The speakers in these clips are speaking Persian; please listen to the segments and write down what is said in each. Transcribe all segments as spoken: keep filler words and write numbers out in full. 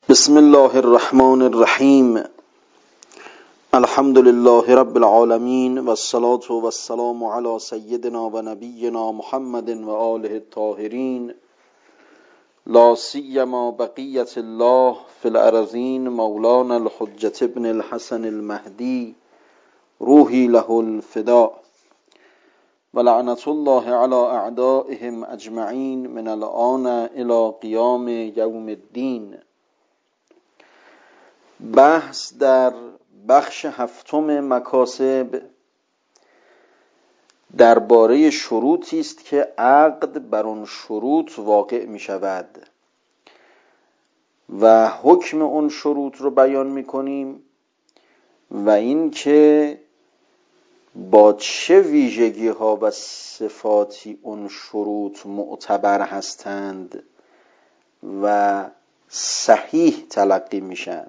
بسم الله الرحمن الرحیم. الحمد لله رب العالمین و الصلاة و السلام علی سیدنا و نبینا محمد و آله الطاهرین، لا سیما بقیت الله فی الارضین، مولانا الحجة ابن الحسن المهدی، روحی له الفداء، و لعنت الله علی اعدائهم اجمعین من الآن الی قیام یوم الدین. بحث در بخش هفتم مکاسب درباره شروطی است که عقد بر آن شروط واقع می شود و حکم اون شروط رو بیان می کنیم و این که با چه ویژگی ها و صفاتی اون شروط معتبر هستند و صحیح تلقی میشن.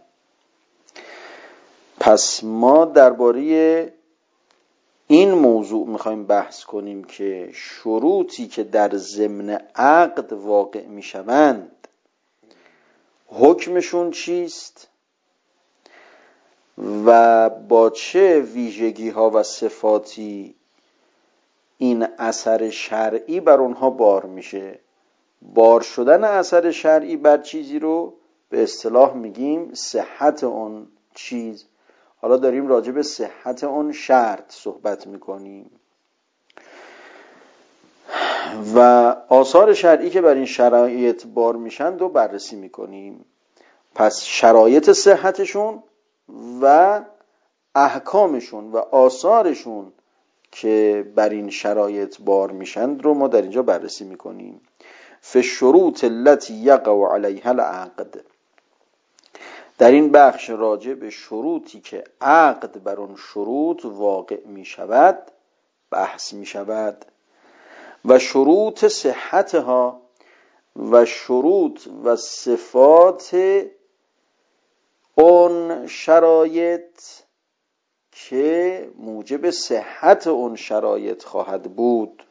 پس ما درباره این موضوع میخوایم بحث کنیم که شروطی که در ضمن عقد واقع میشوند حکمشون چیست و با چه ویژگی ها و صفاتی این اثر شرعی بر اونها بار میشه. بار شدن اثر شرعی بر چیزی رو به اصطلاح میگیم صحت اون چیز. حالا داریم راجع به صحت اون شرط صحبت میکنیم و آثار شرعی که بر این شرایط بار میشن رو بررسی میکنیم. پس شرایط صحتشون و احکامشون و آثارشون که بر این شرایط بار میشن رو ما در اینجا بررسی میکنیم. فالشروط التي يقع عليها العقد، در این بخش راجع به شروطی که عقد بر آن شروط واقع می شود بحث می شود و شروط صحتها و شروط و صفات اون شرایط که موجب صحت اون شرایط خواهد بود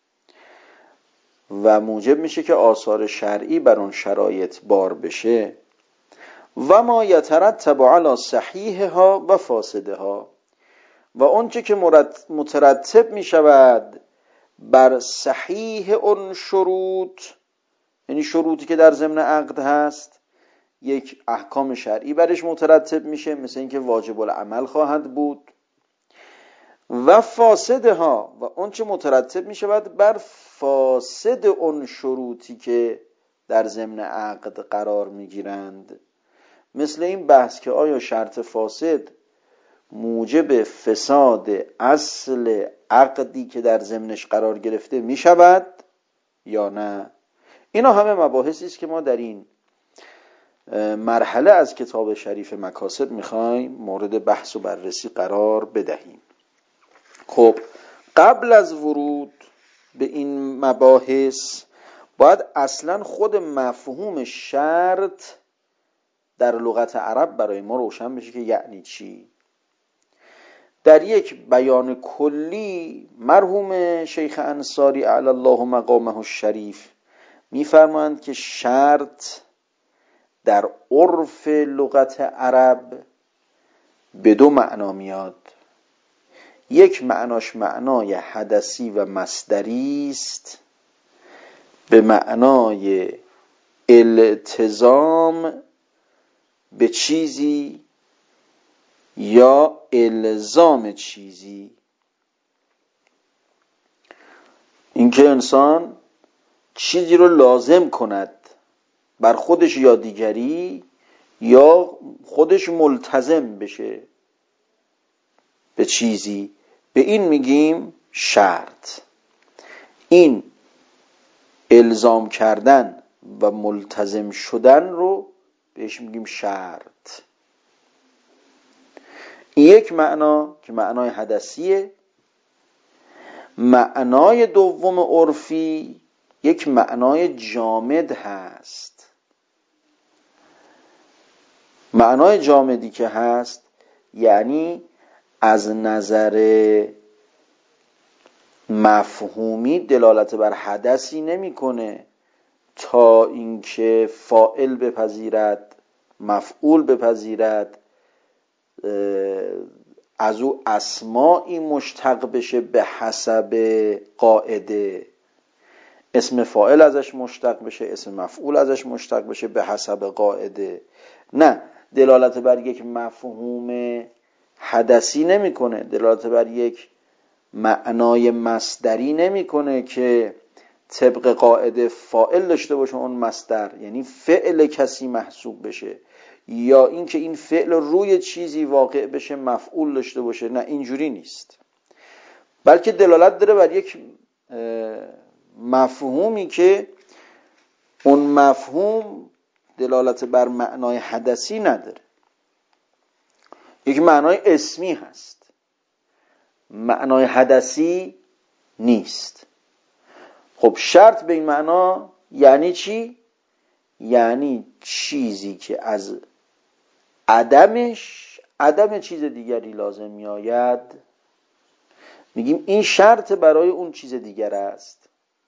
و موجب میشه که آثار شرعی بر اون شرایط بار بشه و ما یترتب علی صحیحها و فاسدها، و اونچه که مترتب می شود بر صحیح اون شروط، یعنی شروطی که در ضمن عقد هست، یک احکام شرعی برش مترتب میشه، مثل اینکه واجب العمل خواهد بود، و فاسدها و اونچه مترتب می شود بر فاسد اون شروطی که در ضمن عقد قرار می گیرند. مثل این بحث که آیا شرط فاسد موجب فساد اصل عقدی که در ضمنش قرار گرفته می شود یا نه. اینا همه مباحثی است که ما در این مرحله از کتاب شریف مکاسب میخوایم مورد بحث و بررسی قرار بدهیم. خب قبل از ورود به این مباحث باید اصلا خود مفهوم شرط در لغت عرب برای ما روشن بشه که یعنی چی. در یک بیان کلی مرحوم شیخ انصاری اعلی الله مقامه الشریف میفرمایند که شرط در عرف لغت عرب به دو معنا میاد. یک معناش معنای حدثی و مصدری است، به معنای التزام به چیزی یا الزام چیزی، اینکه انسان چیزی رو لازم کند بر خودش یا دیگری، یا خودش ملتزم بشه به چیزی، به این میگیم شرط. این الزام کردن و ملتزم شدن رو بهش میگیم شرط. این یک معنا که معنای حدثیه. معنای دوم عرفی یک معنای جامد هست. معنای جامدی که هست یعنی از نظر مفهومی دلالت بر حدثی نمیکنه تا اینکه فاعل بپذیرد مفعول بپذیرد، از او اسماعی مشتق بشه به حسب قاعده، اسم فاعل ازش مشتق بشه، اسم مفعول ازش مشتق بشه به حسب قاعده. نه، دلالت بر یک مفهوم حدثی نمیکنه، دلالت بر یک معنای مصدری نمیکنه که طبق قاعده فاعل داشته باشه اون مصدر، یعنی فعل کسی محسوب بشه، یا اینکه این فعل روی چیزی واقع بشه مفعول داشته باشه. نه، اینجوری نیست، بلکه دلالت داره بر یک مفهومی که اون مفهوم دلالت بر معنای حدثی نداره، یک معنای اسمی هست، معنای حدثی نیست. خب شرط به این معنا یعنی چی؟ یعنی چیزی که از عدمش عدم چیز دیگری لازم میآید، میگیم این شرط برای اون چیز دیگر است.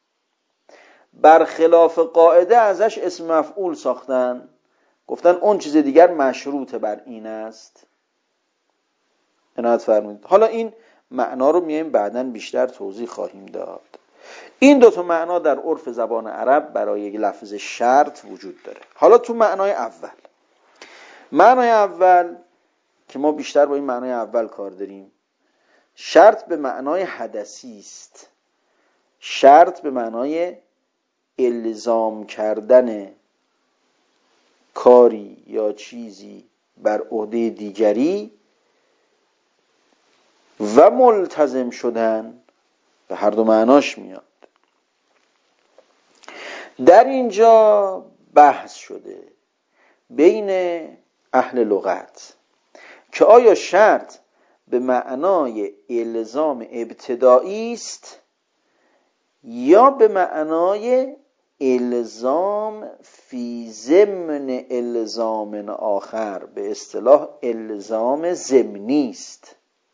برخلاف قاعده ازش اسم مفعول ساختن، گفتن اون چیز دیگر مشروط بر این است. عنایت فرمودید. حالا این معنا رو میایم بعداً بیشتر توضیح خواهیم داد. این دو تا معنا در عرف زبان عرب برای یک لفظ شرط وجود داره. حالا تو معنای اول، معنای اول که ما بیشتر با این معنای اول کار داریم، شرط به معنای حدثی است. شرط به معنای الزام کردن کاری یا چیزی بر عهده دیگری و ملتزم شدن، به هر دو معناش میاد. در اینجا بحث شده بین اهل لغت که آیا شرط به معنای الزام ابتدایی است یا به معنای الزام فی ضمن الزام آخر، به اصطلاح الزام ضمنی است.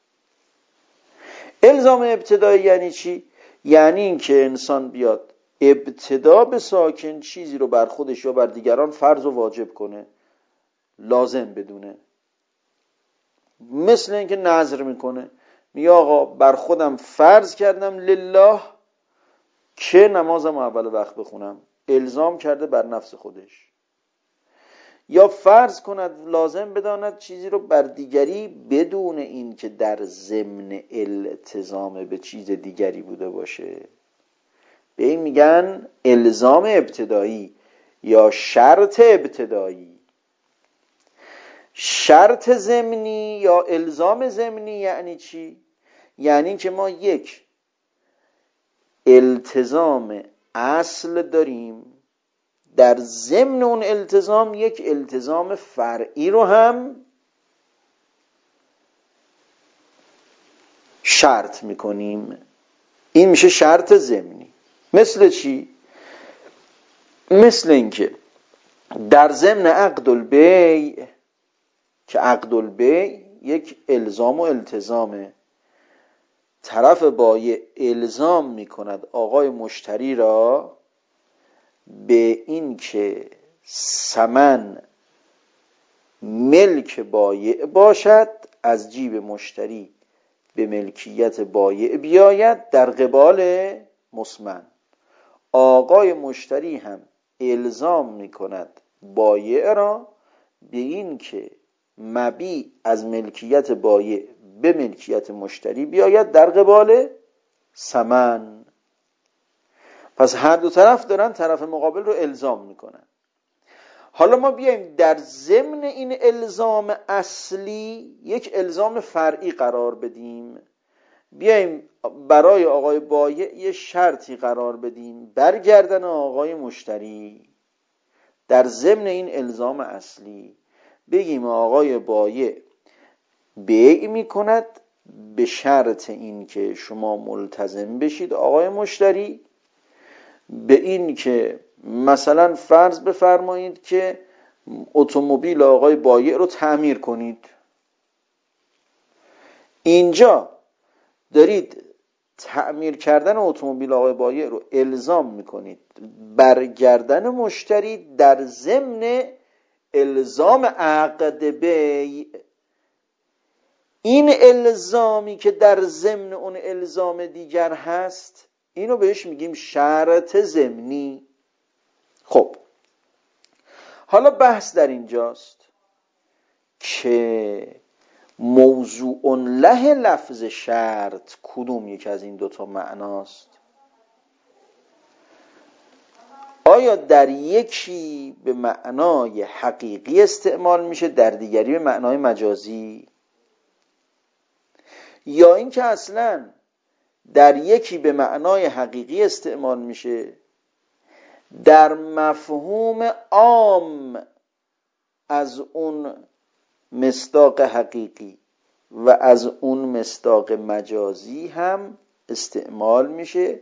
الزام ابتدایی یعنی چی؟ یعنی این که انسان بیاد ابتدا به ساکن چیزی رو بر خودش یا بر دیگران فرض و واجب کنه، لازم بدونه. مثل اینکه نذر میکنه، میگه آقا بر خودم فرض کردم لله که نمازم اول وقت بخونم، الزام کرده بر نفس خودش. یا فرض کند لازم بداند چیزی رو بر دیگری بدون این که در ضمن التزام به چیز دیگری بوده باشه. به این میگن الزام ابتدایی یا شرط ابتدایی. شرط ضمنی یا الزام ضمنی یعنی چی؟ یعنی که ما یک التزام اصل داریم، در ضمن اون التزام یک التزام فرعی رو هم شرط میکنیم. این میشه شرط ضمنی. مثل چی؟ مثل اینکه در ضمن عقد البیع، که عقد البیع یک الزام و التزامه، طرف بایع الزام میکند آقای مشتری را به این که ثمن ملک بایع باشد، از جیب مشتری به ملکیت بایع بیاید در قبال مسمن. آقای مشتری هم الزام میکند بایع را به این که مبیع از ملکیت بایع به ملکیت مشتری بیاید در قبال ثمن. پس هر دو طرف دارن طرف مقابل رو الزام میکنن. حالا ما بیایم در ضمن این الزام اصلی یک الزام فرعی قرار بدیم، بیایم برای آقای بایع یه شرطی قرار بدیم برگردن آقای مشتری. در ضمن این الزام اصلی بگیم آقای بایع بیع میکند به شرط این که شما ملتزم بشید آقای مشتری به این که مثلا فرض بفرمایید که اتومبیل آقای بایع رو تعمیر کنید. اینجا دارید تعمیر کردن اتومبیل آقای بایع رو الزام میکنید برگردن مشتری در ضمن الزام عقد بیع، این الزامی که در ضمن اون الزام دیگر هست، اینو بهش میگیم شرط ضمنی. خب حالا بحث در اینجاست که موضوع له لفظ شرط کدوم یک از این دوتا معناست؟ آیا در یکی به معنای حقیقی استعمال میشه، در دیگری به معنای مجازی؟ یا اینکه اصلا در یکی به معنای حقیقی استعمال میشه، در مفهوم عام از اون مصداق حقیقی و از اون مصداق مجازی هم استعمال میشه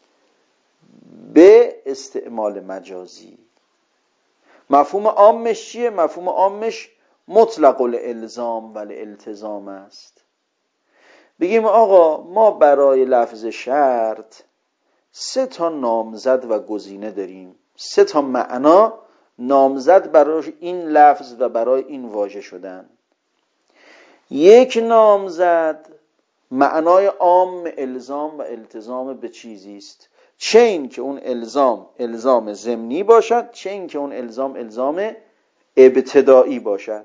به استعمال مجازی. مفهوم عامش چیه؟ مفهوم عامش مطلق الالزام و الالتزام است. بگیم آقا ما برای لفظ شرط سه تا نامزد و گزینه داریم، سه تا معنا نامزد برای این لفظ و برای این واژه شدن. یک نامزد معنای عام الزام و التزام به چیزی است، چه این که اون الزام الزام ضمنی باشد، چه این که اون الزام الزام ابتدایی باشد.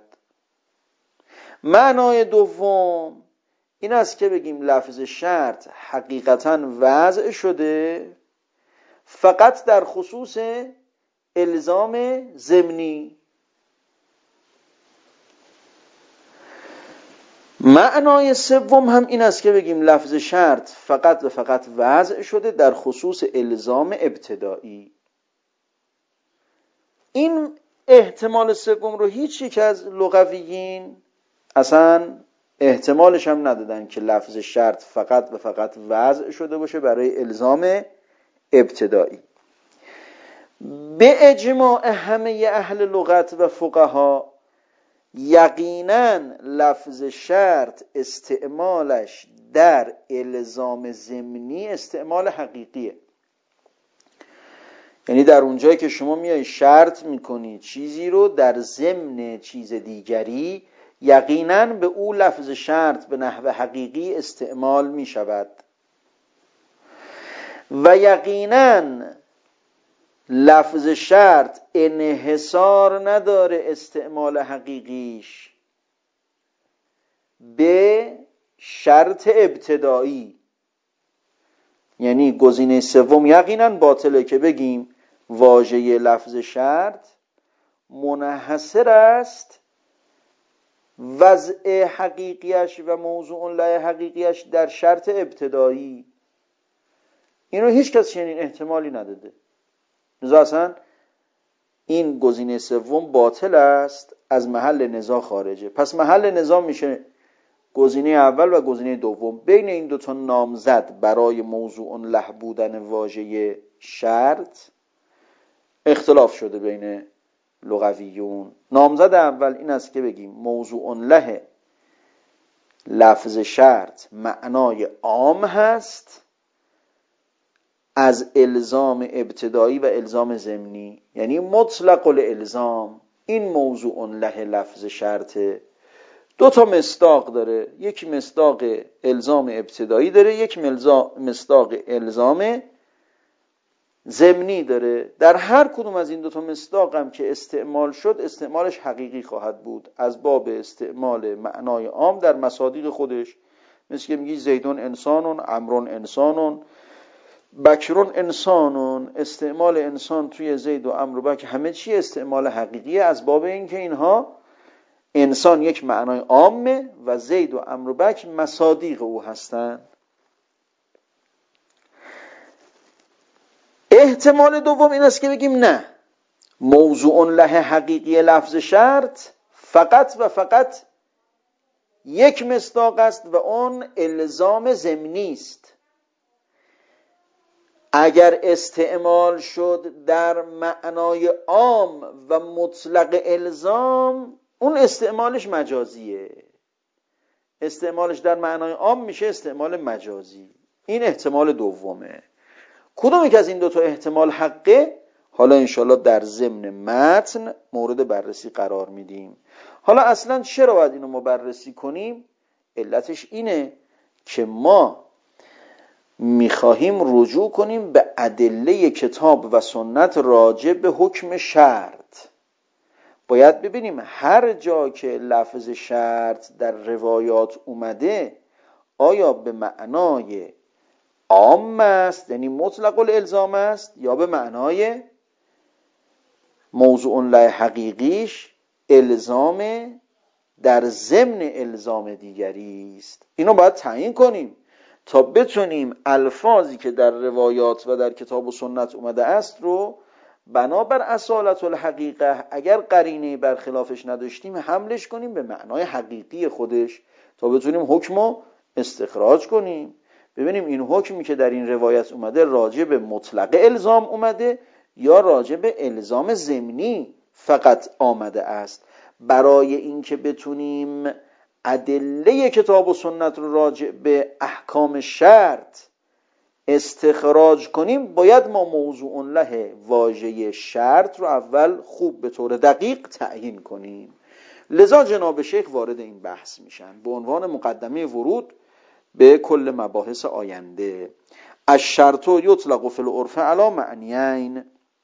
معنای دوم این است که بگیم لفظ شرط حقیقتاً وضع شده فقط در خصوص الزام ضمنی. معنای سوم هم این است که بگیم لفظ شرط فقط و فقط وضع شده در خصوص الزام ابتدایی. این احتمال سوم رو هیچ یک از لغویین اصلا احتمالش هم ندادن که لفظ شرط فقط و فقط وضع شده باشه برای الزام ابتدایی. به اجماع همه اهل لغت و فقها یقینا لفظ شرط استعمالش در الزام ضمنی استعمال حقیقیه. یعنی در اونجایی که شما میای شرط میکنی چیزی رو در ضمن چیز دیگری، یقینا به او لفظ شرط به نحو حقیقی استعمال میشود و یقینا لفظ شرط انحصار نداره استعمال حقیقیش به شرط ابتدایی. یعنی گزینه سوم یقینا باطله که بگیم واژه لفظ شرط منحصر است وضع حقیقیش و موضوع له حقیقیش در شرط ابتدایی. اینو هیچ کس چنین احتمالی نداده. لذا اصلا این گزینه سوم باطل است، از محل نزاع خارجه. پس محل نزاع میشه گزینه اول و گزینه دوم. بین این دوتا نامزد برای موضوع له بودن واژه شرط اختلاف شده بین لغویون. نامزد اول این است که بگیم موضوع له لفظ شرط معنای عام هست از الزام ابتدایی و الزام ضمنی، یعنی مطلق الالزام. این موضوع له لفظ شرطه دو تا مصداق داره، یک مصداق الزام ابتدایی داره، یک مصداق الزام ضمنی داره. در هر کدوم از این دو تا مصداق هم که استعمال شد استعمالش حقیقی خواهد بود از باب استعمال معنای عام در مصادیق خودش. مثل که میگی زیدون انسانون، عمرون انسانون، بکرون انسانون. استعمال انسان توی زید و عمرو و بکر همه چی استعمال حقیقیه از باب اینکه اینها انسان یک معنای عامه و زید و عمرو و بکر مصادیق او هستند. احتمال دوم این است که بگیم نه، موضوع له حقیقی لفظ شرط فقط و فقط یک مصداق است و اون الزام ضمنی است. اگر استعمال شد در معنای عام و مطلق الزام اون استعمالش مجازیه. استعمالش در معنای عام میشه استعمال مجازی. این احتمال دومه. کدوم یک از این دوتا احتمال حقه؟ حالا انشالله در ضمن متن مورد بررسی قرار میدیم. حالا اصلا چرا باید اینو ما بررسی کنیم؟ علتش اینه که ما میخواهیم رجوع کنیم به ادله کتاب و سنت راجع به حکم شرط. باید ببینیم هر جا که لفظ شرط در روایات اومده آیا به معنای عام است، یعنی مطلق الالزام است، یا به معنای موضوع له حقیقیش الزام در ضمن الزام دیگری است. اینو باید تعیین کنیم تا بتونیم الفاظی که در روایات و در کتاب و سنت اومده است رو بنابر اصالت الحقیقه اگر قرینه برخلافش نداشتیم حملش کنیم به معنای حقیقی خودش تا بتونیم حکمو استخراج کنیم. ببینیم این حکمی که در این روایت اومده راجع به مطلق الزام اومده یا راجع به الزام ضمنی فقط آمده است. برای اینکه بتونیم ادله کتاب و سنت رو راجع به احکام شرط استخراج کنیم باید ما موضوع له واژه شرط رو اول خوب به طور دقیق تعیین کنیم. لذا جناب شیخ وارد این بحث میشن به عنوان مقدمه ورود به کل مباحث آینده. الشرط یطلق فی العرف علی معنیین.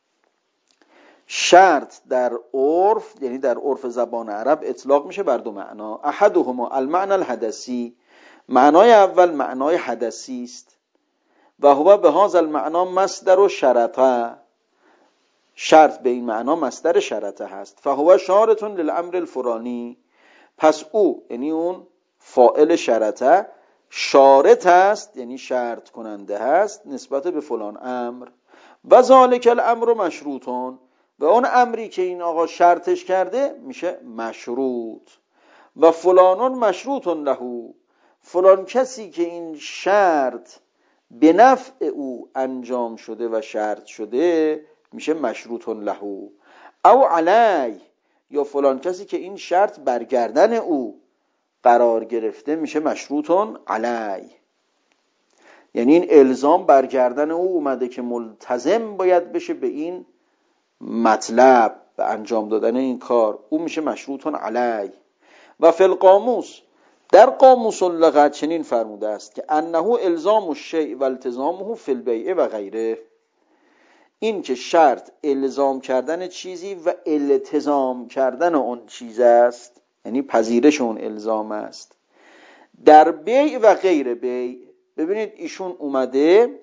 شرط در عرف یعنی در عرف زبان عرب اطلاق میشه بر دو معنا. احدهما المعنى الحدثی، معنای اول معنای حدثی است و هو به هذا المعنى مصدر و شرطه، شرط به این معنا مصدر شرطه هست. فهو شارط للامر الفلانی، پس او یعنی اون فاعل شرطه شارط است یعنی شرط کننده هست نسبت به فلان امر. و ذالک الامر مشروطون، و اون امری که این آقا شرطش کرده میشه مشروط. و فلانون مشروطون له، فلان کسی که این شرط به نفع او انجام شده و شرط شده میشه مشروطون له. او علی، یا فلان کسی که این شرط برگردن او قرار گرفته میشه مشروطون علی، یعنی این الزام برگردن او اومده که ملتزم باید بشه به این مطلب به انجام دادن این کار، او میشه مشروطون علی. و فی القاموس، در قاموس اللغت چنین فرموده است که انه الزام الشیء و التزامه فی البیع و غیره، این که شرط الزام کردن چیزی و التزام کردن اون چیز است، یعنی پذیرش اون الزام است در بیع و غیر بیع. ببینید ایشون اومده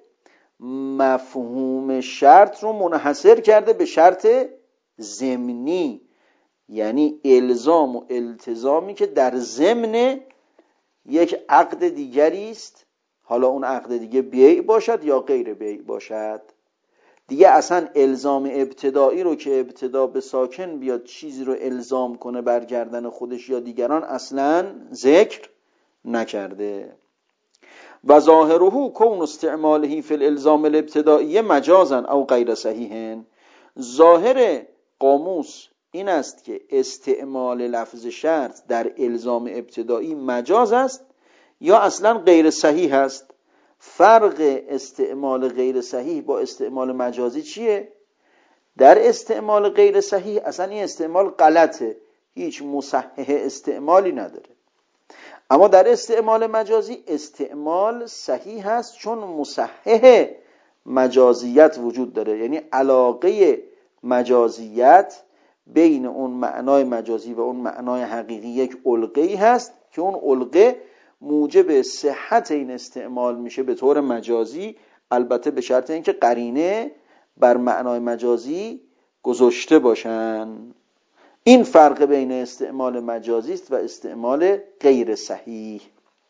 مفهوم شرط رو منحصر کرده به شرط ضمنی، یعنی الزام و التزامی که در ضمن یک عقد دیگری است، حالا اون عقد دیگه بیع باشد یا غیر بیع باشد. دیگه اصلا الزام ابتدایی رو که ابتدا به ساکن بیاد چیزی رو الزام کنه برگردن خودش یا دیگران اصلا ذکر نکرده. و ظاهره کون استعماله فی الالزام الابتدایی مجازا او غیر صحیح، ظاهر قاموس این است که استعمال لفظ شرط در الزام ابتدایی مجاز است یا اصلا غیر صحیح است. فرق استعمال غیر صحیح با استعمال مجازی چیه؟ در استعمال غیر صحیح اصلا این استعمال غلطه، هیچ مصحح استعمالی نداره. اما در استعمال مجازی استعمال صحیح هست چون مصحح مجازیت وجود داره، یعنی علاقه مجازیت بین اون معنای مجازی و اون معنای حقیقی یک علقه‌ای هست که اون علقه موجب صحت این استعمال میشه به طور مجازی، البته به شرط اینکه قرینه بر معنای مجازی گذاشته باشن. این فرق بین استعمال مجازی است و استعمال غیر صحیح.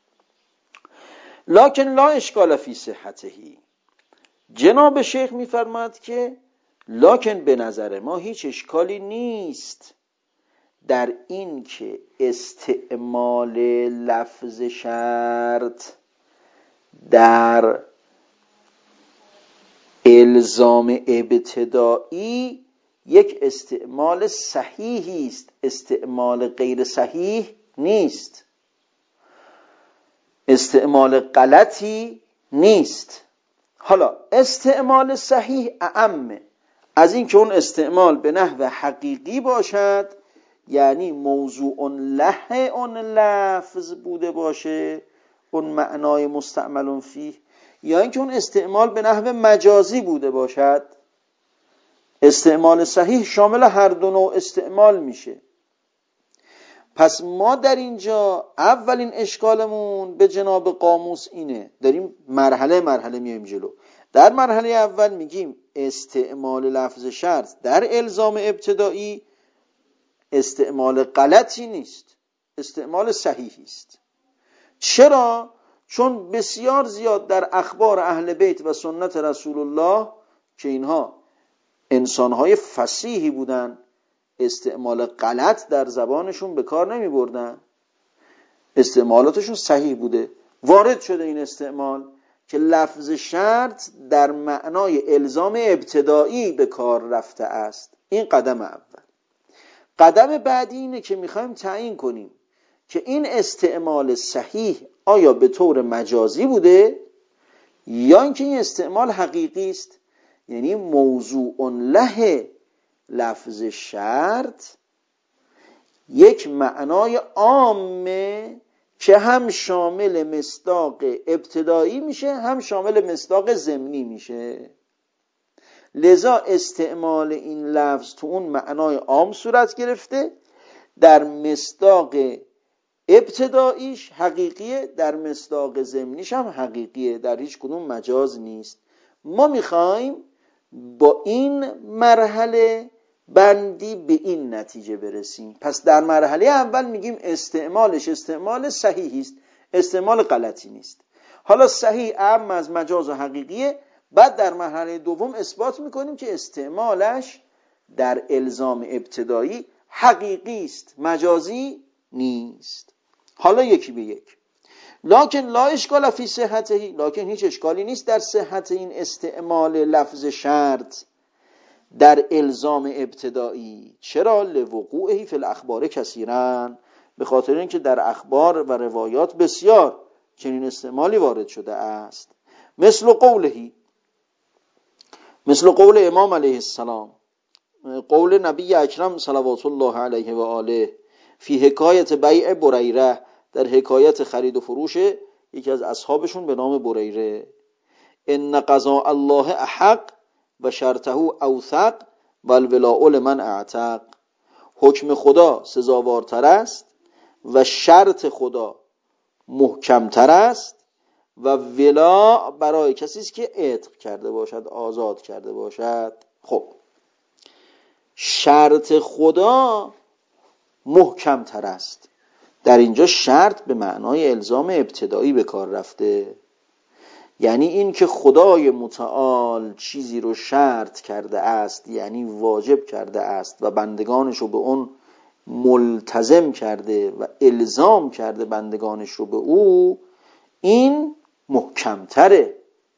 لکن لا اشکال فی صحته، جناب شیخ میفرماد که لکن به نظر ما هیچ اشکالی نیست در این که استعمال لفظ شرط در الزام ابتدایی یک استعمال صحیحی است، استعمال غیر صحیح نیست، استعمال غلطی نیست. حالا استعمال صحیح اعم از این که اون استعمال به نحو حقیقی باشد، یعنی موضوع له اون لفظ بوده باشه، اون معنای مستعمل فیه، یا اینکه اون استعمال به نحو مجازی بوده باشد. استعمال صحیح شامل هر دو نوع استعمال میشه. پس ما در اینجا اولین اشکالمون به جناب قاموس اینه، داریم مرحله مرحله میایم جلو. در مرحله اول میگیم استعمال لفظ شرط در الزام ابتدایی استعمال غلطی نیست، استعمال صحیحی است. چرا؟ چون بسیار زیاد در اخبار اهل بیت و سنت رسول الله که اینها انسانهای فصیحی بودن، استعمال غلط در زبانشون به کار نمی بردن، استعمالاتشون صحیح بوده. وارد شده این استعمال که لفظ شرط در معنای الزام ابتدایی به کار رفته است. این قدم اول. قدم بعدی اینه که میخوایم تعیین کنیم که این استعمال صحیح آیا به طور مجازی بوده یا اینکه این استعمال حقیقی است، یعنی موضوع له لفظ شرط یک معنای عامه که هم شامل مصداق ابتدایی میشه هم شامل مصداق ضمنی میشه. لذا استعمال این لفظ تو اون معنای عام صورت گرفته، در مصداق ابتداییش حقیقیه، در مصداق ضمنیش هم حقیقیه، در هیچ کدوم مجاز نیست. ما میخوایم با این مرحله بندی به این نتیجه برسیم. پس در مرحله اول میگیم استعمالش استعمال صحیحی است، استعمال غلطی نیست. حالا صحیح اعم از مجاز و حقیقیه. بعد در مرحله دوم اثبات میکنیم که استعمالش در الزام ابتدایی حقیقی است، مجازی نیست. حالا یکی به یک. لکن لا اشکال فی صحته، لکن هیچ اشکالی نیست در صحت این استعمال لفظ شرط در الزام ابتدایی. چرا؟ لوقوعه فی الاخبار کثیرا، به خاطر اینکه در اخبار و روایات بسیار چنین استعمالی وارد شده است. مثل قوله، مثل قول امام علیه السلام، قول نبی اکرم صلوات الله علیه و آله فی حکایت بیع بریره، در حکایت خرید و فروش یکی از اصحابشون به نام بریره. ان قضاء الله احق و شرطه اوثق و الولاء لمن اعتق، حکم خدا سزاوارتر است و شرط خدا محکمتر است و ولا برای کسی است که عتق کرده باشد، آزاد کرده باشد. خب شرط خدا محکمتر است، در اینجا شرط به معنای الزام ابتدایی به کار رفته، یعنی این که خدای متعال چیزی رو شرط کرده است، یعنی واجب کرده است و بندگانش رو به اون ملتزم کرده و الزام کرده بندگانش رو به او، این محکمتره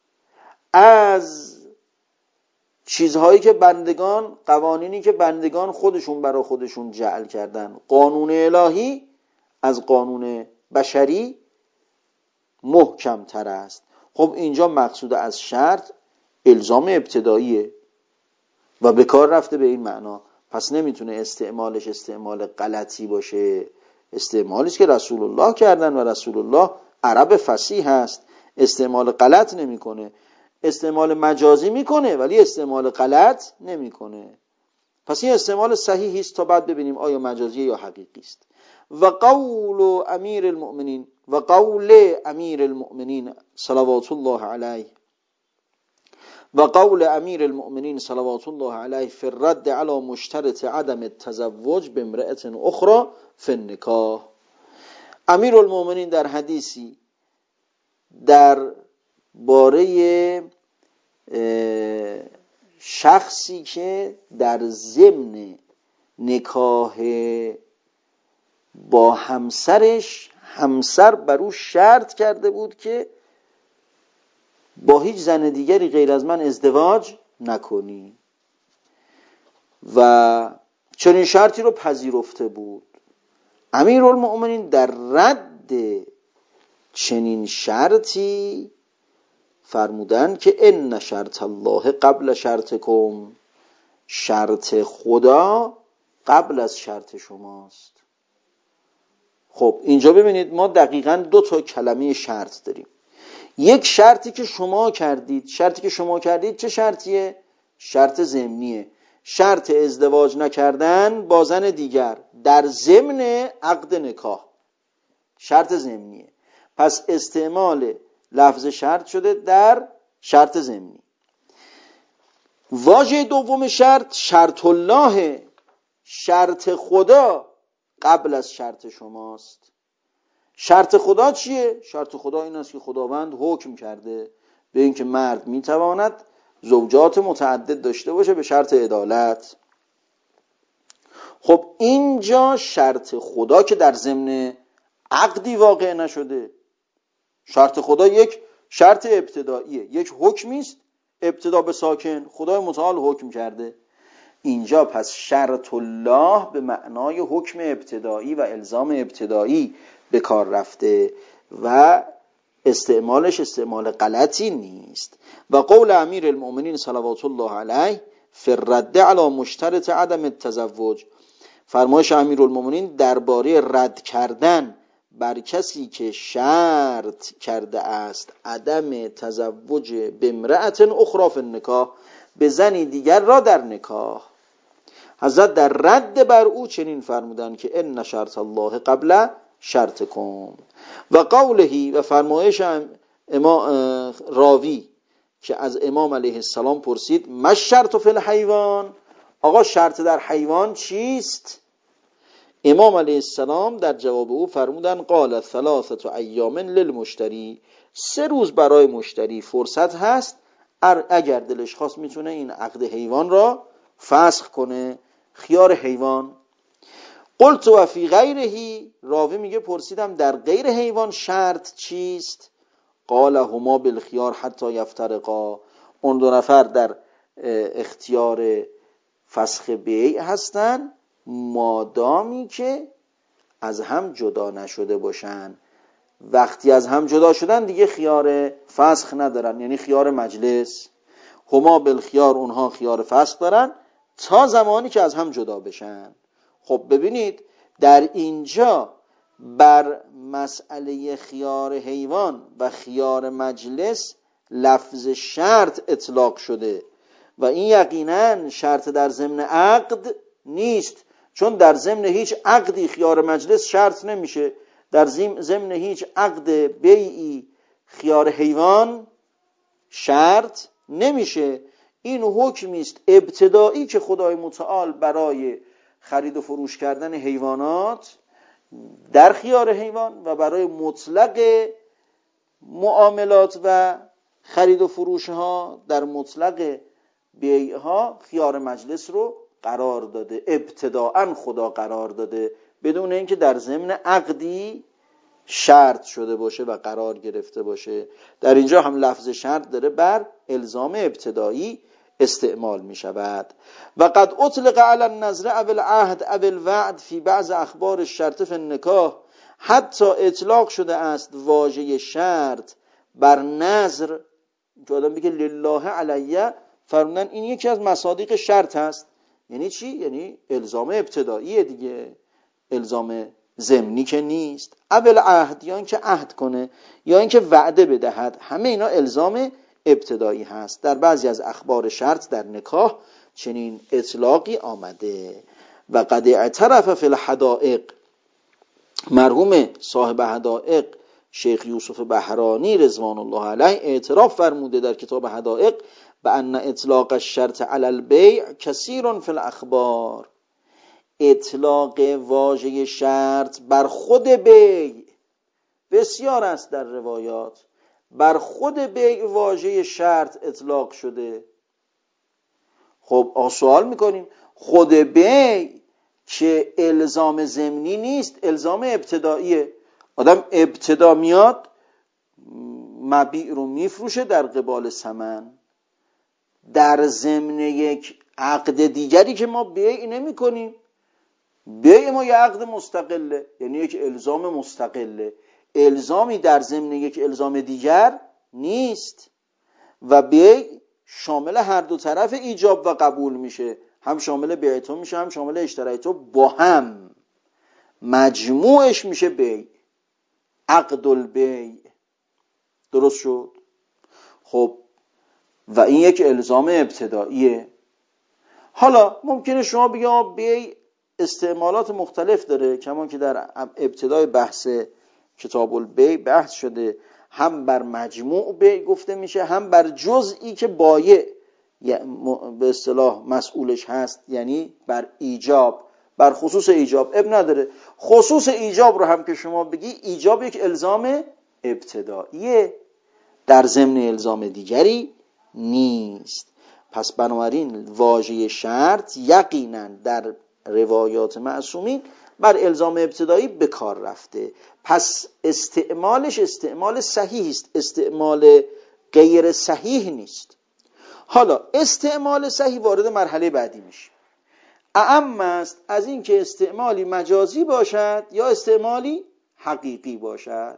از چیزهایی که بندگان، قوانینی که بندگان خودشون برای خودشون جعل کردن. قانون الهی از قانون بشری محکمتر است. خب اینجا مقصود از شرط الزام ابتداییه و به کار رفته به این معنا، پس نمیتونه استعمالش استعمال غلطی باشه. استعمالیش که رسول الله کردن و رسول الله عرب فصیح هست، استعمال غلط نمیکنه. استعمال مجازی میکنه ولی استعمال غلط نمیکنه. پس این استعمال صحیحی است تا بعد ببینیم آیا مجازی یا حقیقی است. و قول امیر المؤمنین، و قول امیر المؤمنین صلوات الله علیه، و قول امیر المؤمنین صلوات الله علیه فی الرد علی مشترط عدم التزوج بامرأة اخرى فی النکاح. امیر المؤمنین در حدیثی در باره شخصی که در ضمن نکاح با همسرش، همسر بر او شرط کرده بود که با هیچ زن دیگری غیر از من ازدواج نکنی و چنین شرطی رو پذیرفته بود. امیرالمؤمنین در رد چنین شرطی فرمودن که ان شرط الله قبل شرطکم، شرط خدا قبل از شرط شماست. خب اینجا ببینید ما دقیقاً دو تا کلمه شرط داریم. یک شرطی که شما کردید، شرطی که شما کردید چه شرطیه؟ شرط ضمنیه، شرط ازدواج نکردن با زن دیگر در ضمن عقد نکاح، شرط ضمنیه. پس استعمال لفظ شرط شده در شرط ضمنی. واژه دوم شرط شرط الله، شرط خدا قبل از شرط شماست. شرط خدا چیه؟ شرط خدا این است که خداوند حکم کرده به اینکه مرد میتواند زوجات متعدد داشته باشه به شرط عدالت. خب اینجا شرط خدا که در ضمن عقدی واقع نشده. شرط خدا یک شرط ابتداییه، یک حکمی است ابتدا به ساکن، خدای متعال حکم کرده. اینجا پس شرط الله به معنای حکم ابتدایی و الزام ابتدایی به کار رفته و استعمالش استعمال غلطی نیست. و قول امیر المؤمنین صلوات الله علیه فی الرد علی مشترط عدم التزوج، فرمایش امیرالمؤمنین درباره رد کردن بر کسی که شرط کرده است عدم تزوج بامرأة اخری فی النکاح، به زنی دیگر را در نکاح. حضرت در رد بر او چنین فرمودند که ان شرط الله قبل شرطکم. و قوله، و فرمایش امام راوی که از امام علیه السلام پرسید ما شرط فی الحیوان، آقا شرط در حیوان چیست؟ امام علیه السلام در جواب او فرمودن قال ثلاثه ایام للمشتری، سه روز برای مشتری فرصت هست اگر دلش خواست میتونه این عقد حیوان را فسخ کنه، خیار حیوان. قلت و فی غیره، راوی میگه پرسیدم در غیر حیوان شرط چیست؟ قال هما بالخیار حتی یفترقا، اون دو نفر در اختیار فسخ بیع هستن مادامی که از هم جدا نشده باشن. وقتی از هم جدا شدن دیگه خیار فسخ ندارن، یعنی خیار مجلس. هما بالخیار، اونها خیار فسخ دارن تا زمانی که از هم جدا بشن. خب ببینید در اینجا بر مسئله خیار حیوان و خیار مجلس لفظ شرط اطلاق شده و این یقینا شرط در ضمن عقد نیست، چون در ضمن هیچ عقدی خیار مجلس شرط نمیشه، در ضمن هیچ عقد بیعی خیار حیوان شرط نمیشه. این حکمی است ابتدایی که خدای متعال برای خرید و فروش کردن حیوانات در خیار حیوان و برای مطلق معاملات و خرید و فروش ها در مطلق بیع ها خیار مجلس رو قرار داده، ابتداءً خدا قرار داده بدون اینکه در ضمن عقدی شرط شده باشه و قرار گرفته باشه. در اینجا هم لفظ شرط داره بر الزام ابتدایی استعمال می شود. و قد اطلق علی النظر او العهد او الوعد فی بعض اخبار الشرط فی النکاح، حتی اطلاق شده است واژه شرط بر نظر که آدم بگه لله علیه، فرمودن این یکی از مصادیق شرط هست. یعنی چی؟ یعنی الزام ابتداییه دیگه، الزام ضمنی که نیست. اول عهد، یا اینکه عهد کنه یا اینکه وعده بدهد، همه اینا الزام ابتدایی هست. در بعضی از اخبار شرط در نکاح چنین اطلاقی آمده. و قد اعترف فی الحدائق، مرحوم صاحب حدائق شیخ یوسف بهرانی رضوان الله علیه اعتراف فرموده در کتاب حدائق به ان اطلاق الشرط علی البیع کثیر فی الاخبار، اطلاق واژه شرط بر خود بیع بسیار است در روایات. بر خود بیع واژه شرط اطلاق شده. خب سوال میکنیم خود بیع که الزام ضمنی نیست، الزام ابتداییه. آدم ابتدا میاد مبیع رو میفروشه در قبال ثمن، در ضمن یک عقد دیگری که ما بیع نمی کنیم. بیع ما یک عقد مستقله، یعنی یک الزام مستقله، الزامی در ضمن یک الزام دیگر نیست و بیع شامل هر دو طرف ایجاب و قبول میشه. هم شامل بیعتو میشه هم شامل اشتریتو، با هم مجموعش میشه بیع، عقد البیع. درست شد؟ خب و این یک الزام ابتداییه. حالا ممکنه شما بگید بیع استعمالات مختلف داره، کما که در ابتدای بحث کتاب البیع بحث شده، هم بر مجموع بیع گفته میشه، هم بر جزئی که بایع به اصطلاح مسئولش هست، یعنی بر ایجاب، بر خصوص ایجاب. اب نداره خصوص ایجاب رو هم که شما بگی، ایجاب یک الزام ابتداییه، در ضمن الزام دیگری نیست. پس بنابراین واژه شرط یقینا در روایات معصومین بر الزام ابتدایی به کار رفته، پس استعمالش استعمال صحیح است، استعمال غیر صحیح نیست. حالا استعمال صحیح وارد مرحله بعدی میشه. اعم است از این که استعمالی مجازی باشد یا استعمالی حقیقی باشد.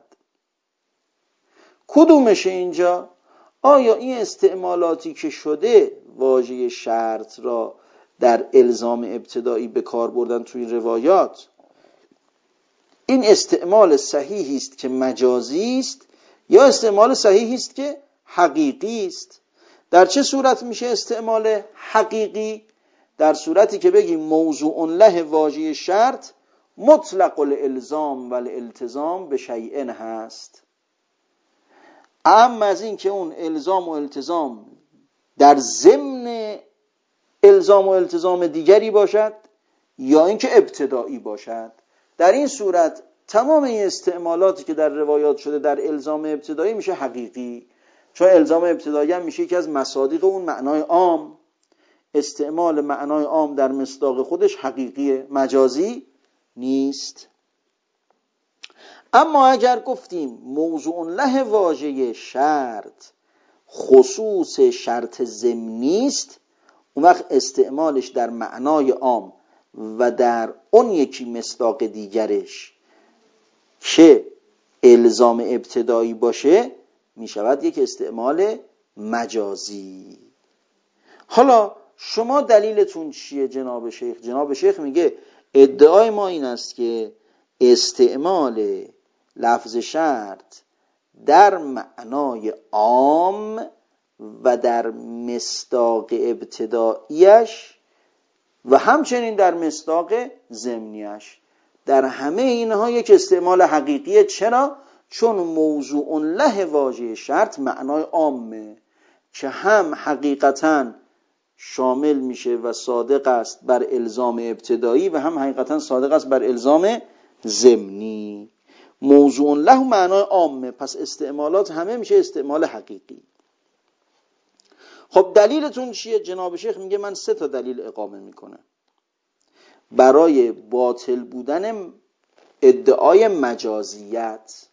کدومشه اینجا؟ آیا این استعمالاتی که شده واژه شرط را در الزام ابتدایی به کار بردن توی روایات، این استعمال صحیحی است که مجازی است یا استعمال صحیحی است که حقیقی است؟ در چه صورت میشه استعمال حقیقی؟ در صورتی که بگیم موضوع له واژه شرط مطلق الالزام و الالتزام به شیئن هست. اما از این که اون الزام و التزام در ضمن الزام و التزام دیگری باشد یا اینکه ابتدایی باشد، در این صورت تمام این استعمالاتی که در روایات شده در الزام ابتدایی میشه حقیقی، چون الزام ابتدایی هم میشه یکی از مصادیق اون معنای عام. استعمال معنای عام در مصداق خودش حقیقیه، مجازی نیست. اما اگر گفتیم موضوع له واژه شرط خصوص شرط ضمنی است، اون وقت استعمالش در معنای عام و در اون یکی مصداق دیگرش که الزام ابتدایی باشه می شود یک استعمال مجازی. حالا شما دلیلتون چیه جناب شیخ؟ جناب شیخ میگه ادعای ما این است که استعمال لفظ شرط در معنای عام و در مصداق ابتداییش و همچنین در مصداق ضمنیش، در همه اینها یک استعمال حقیقیه. چرا؟ چون موضوع له واژه شرط معنای عامه که هم حقیقتاً شامل میشه و صادق است بر الزام ابتدایی و هم حقیقتاً صادق است بر الزام ضمنی. موضوع له معنای عامه، پس استعمالات همه میشه استعمال حقیقی. خب دلیلتون چیه؟ جناب شیخ میگه من سه تا دلیل اقامه میکنم برای باطل بودن ادعای مجازیت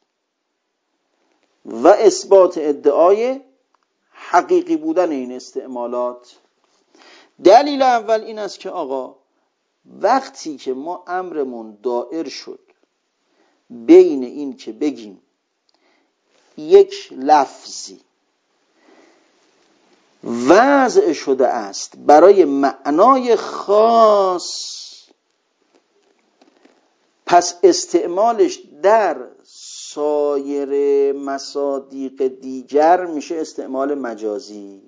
و اثبات ادعای حقیقی بودن این استعمالات. دلیل اول این است که آقا وقتی که ما امرمون دائر شد بین این که بگیم یک لفظی وضع شده است برای معنای خاص، پس استعمالش در سایر مصادیق دیگر میشه استعمال مجازی.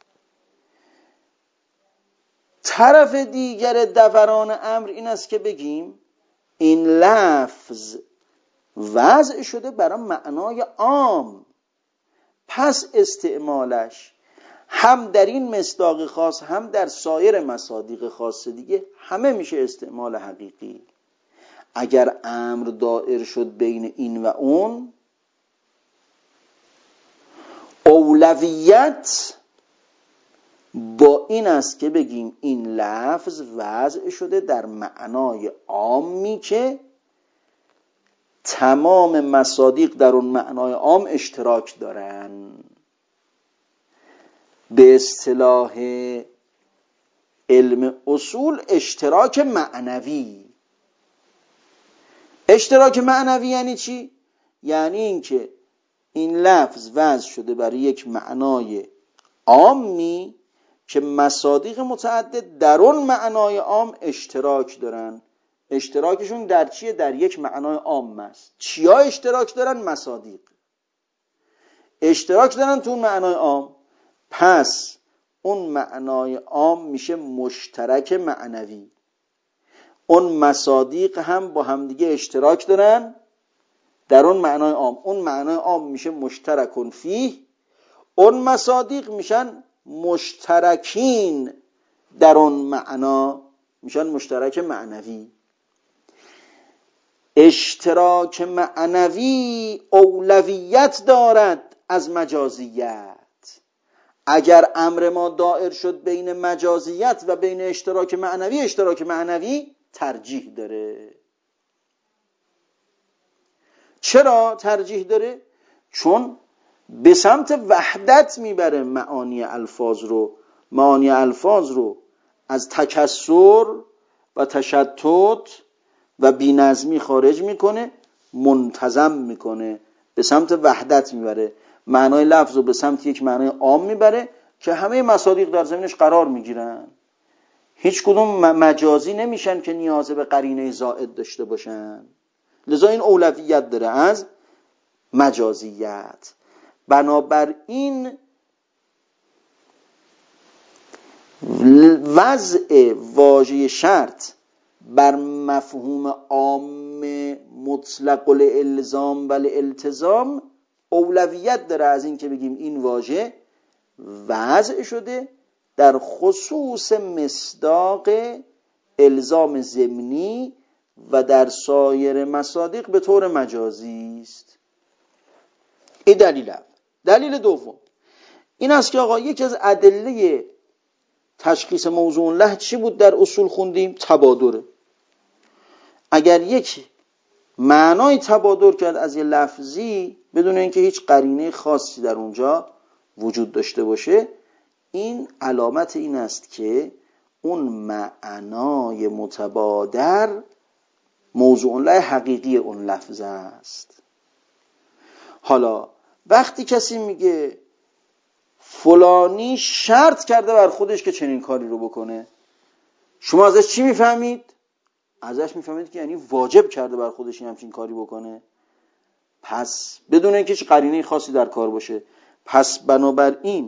طرف دیگر دوران امر این است که بگیم این لفظ وضع شده برای معنای عام، پس استعمالش هم در این مصداق خاص هم در سایر مصادیق خاص دیگه همه میشه استعمال حقیقی. اگر امر دائر شد بین این و اون، اولویت با این است که بگیم این لفظ وضع شده در معنای عامی که تمام مصادیق در اون معنای عام اشتراک دارن. به اصطلاح علم اصول اشتراک معنوی. اشتراک معنوی یعنی چی؟ یعنی اینکه این لفظ وضع شده برای یک معنای عامی که مصادیق متعدد در اون معنای عام اشتراک دارن. اشتراکشون در چیه؟ در یک معنای عام است. چیا اشتراک دارن؟ مصادیق اشتراک دارن تو اون معنای عام. پس اون معنای عام میشه مشترک معنوی. اون مصادیق هم با همدیگه اشتراک دارن در اون معنای عام. اون معنای عام میشه مشترکون فیه، اون مصادیق میشن مشترکین در اون معنا، میشن مشترک معنوی. اشتراک معنوی اولویت دارد از مجازیت. اگر امر ما دائر شد بین مجازیت و بین اشتراک معنوی، اشتراک معنوی ترجیح داره. چرا ترجیح داره؟ چون به سمت وحدت میبره معانی الفاظ رو. معانی الفاظ رو از تکسر و تشتت و بی‌نظمی خارج میکنه، منتظم میکنه، به سمت وحدت میبره. معنای لفظ رو به سمت یک معنای عام میبره که همه مصادیق در زمینش قرار میگیرن. هیچ کدوم مجازی نمیشن که نیاز به قرینه زائد داشته باشن. لذا این اولویت داره از مجازیت. بنابراین وضع واژه شرط بر مفهوم عام مطلق الالزام و الالتزام اولویت داره از این که بگیم این واژه وضع شده در خصوص مصداق الزام ضمنی و در سایر مصادیق به طور مجازی است. این دلیل اول. دلیل دوم این است که آقا یکی از ادله تشخیص موضوع له چی بود در اصول خوندیم؟ تبادره. اگر یک معنای تبادر کرد از یه لفظی بدون اینکه هیچ قرینه خاصی در اونجا وجود داشته باشه، این علامت این است که اون معنای متبادر موضوع له حقیقی اون لفظ است. حالا وقتی کسی میگه فلانی شرط کرده بر خودش که چنین کاری رو بکنه، شما ازش چی میفهمید؟ ازش میفهمید که یعنی واجب کرده بر خودش این همچین کاری بکنه. پس بدون اینکه هیچ قرینه خاصی در کار باشه. پس بنابراین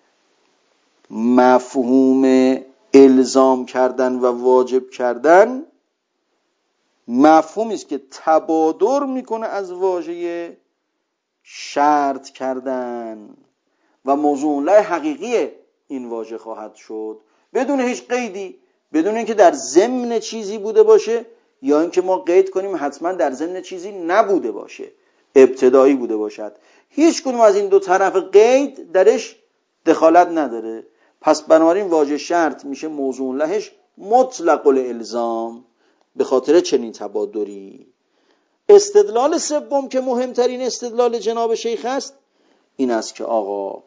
مفهوم الزام کردن و واجب کردن مفهومی است که تبادر میکنه از واژه شرط کردن و موضوع له حقیقی این واژه خواهد شد بدون هیچ قیدی، بدون اینکه در ضمن چیزی بوده باشه یا اینکه ما قید کنیم حتما در ضمن چیزی نبوده باشه، ابتدایی بوده باشد. هیچ کدوم از این دو طرف قید درش دخالت نداره. پس بنابراین واژه شرط میشه موضوع لهش مطلق الالزام به خاطر چنین تبادری. استدلال سوم که مهمترین استدلال جناب شیخ است این است که آقا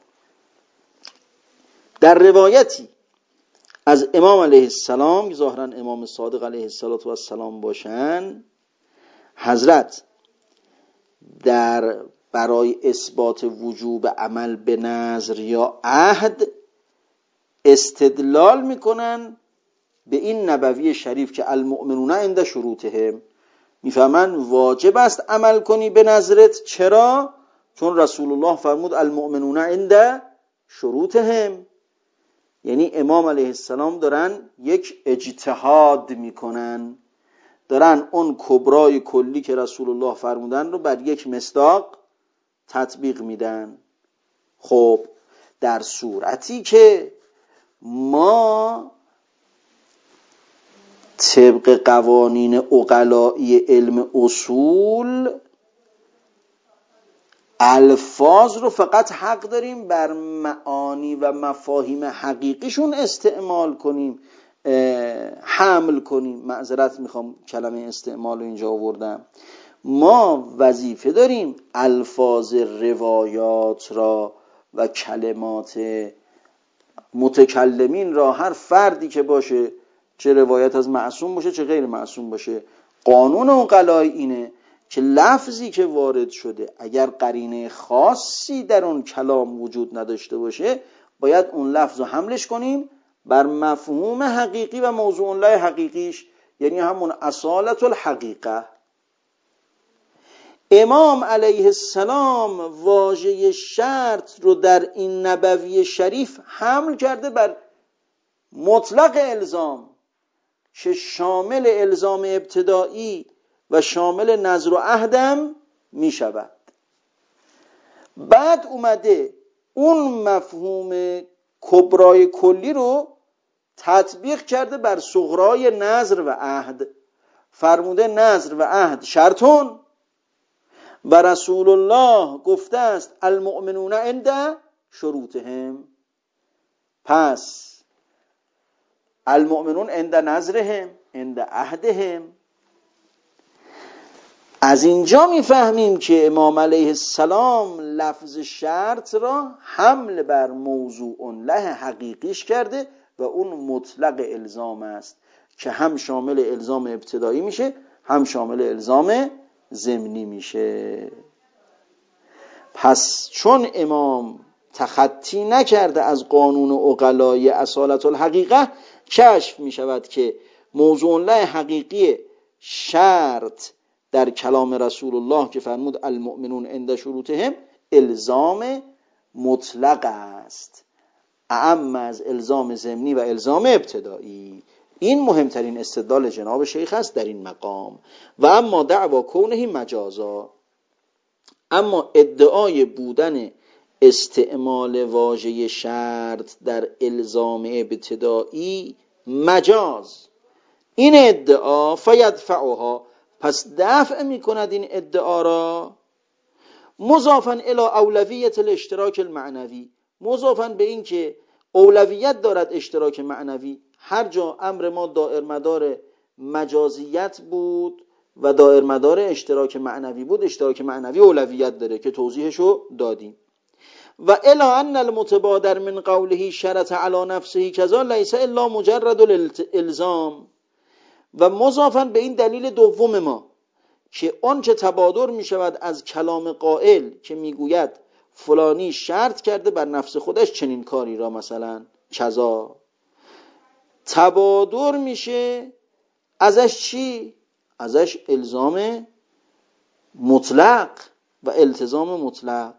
در روایتی از امام علیه السلام که ظاهرا امام صادق علیه السلام باشن، حضرت در برای اثبات وجوب عمل به نذر یا عهد استدلال میکنن به این نبوی شریف که المؤمنون عند شروطهم، میفهمن واجب است عمل کنی به نذرت. چرا؟ چون رسول الله فرمود المؤمنون عند شروطهم. یعنی امام علیه السلام دارن یک اجتهاد میکنن، دارن اون کبرای کلی که رسول الله فرمودن رو بر یک مصداق تطبیق میدن. خب در صورتی که ما طبق قوانین عقلائی علم اصول الفاظ رو فقط حق داریم بر معانی و مفاهیم حقیقیشون استعمال کنیم، حمل کنیم. معذرت میخوام کلمه استعمال رو اینجا آوردم. ما وظیفه داریم الفاظ روایات را و کلمات متکلمین را، هر فردی که باشه، چه روایت از معصوم باشه چه غیر معصوم باشه، قانون عقلائی اینه که لفظی که وارد شده اگر قرینه خاصی در اون کلام وجود نداشته باشه باید اون لفظ رو حملش کنیم بر مفهوم حقیقی و موضوع الله حقیقیش، یعنی همون اصالت الحقیقه. امام علیه السلام واژه شرط رو در این نبوی شریف حمل کرده بر مطلق الزام که شامل الزام ابتدایی و شامل نذر و عهدم می شود. بعد اومده اون مفهوم کبرای کلی رو تطبیق کرده بر صغرای نذر و عهد. فرموده نذر و عهد شرطون و رسول الله گفته است المؤمنون عند شروطهم. پس المؤمنون عند نذرهم عند عهدهم. از اینجا میفهمیم که امام علیه السلام لفظ شرط را حمل بر موضوع له حقیقیش کرده و اون مطلق الزام است که هم شامل الزام ابتدایی میشه هم شامل الزام ضمنی میشه. پس چون امام تخطی نکرده از قانون عقلای اصالت الحقیقه، کشف میشود که موضوع له حقیقی شرط در کلام رسول الله که فرمود المؤمنون عند شروطهم الزام مطلق است، اعم از الزام ضمنی و الزام ابتدایی. این مهمترین استدلال جناب شیخ است در این مقام. و اما دعوا کونه مجازا، اما ادعای بودن استعمال واژه شرط در الزام ابتدایی مجاز، این ادعا فیدفعها، پس دفع می کند این ادعا را مضافاً الی اولویت الاشتراک المعنوی، مضافاً به این که اولویت دارد اشتراک معنوی. هر جا امر ما دائر مدار مجازیت بود و دائر مدار اشتراک معنوی بود، اشتراک معنوی اولویت داره که توضیحشو دادیم. و الی ان المتبادر من قوله شرط علی نفسه کذا لیس الا مجرد الالزام، و مضافاً به این دلیل دوم ما که آنچه تبادر می شود از کلام قائل که میگوید فلانی شرط کرده بر نفس خودش چنین کاری را، مثلا کذا، تبادر میشه ازش چی؟ ازش الزام مطلق و التزام مطلق.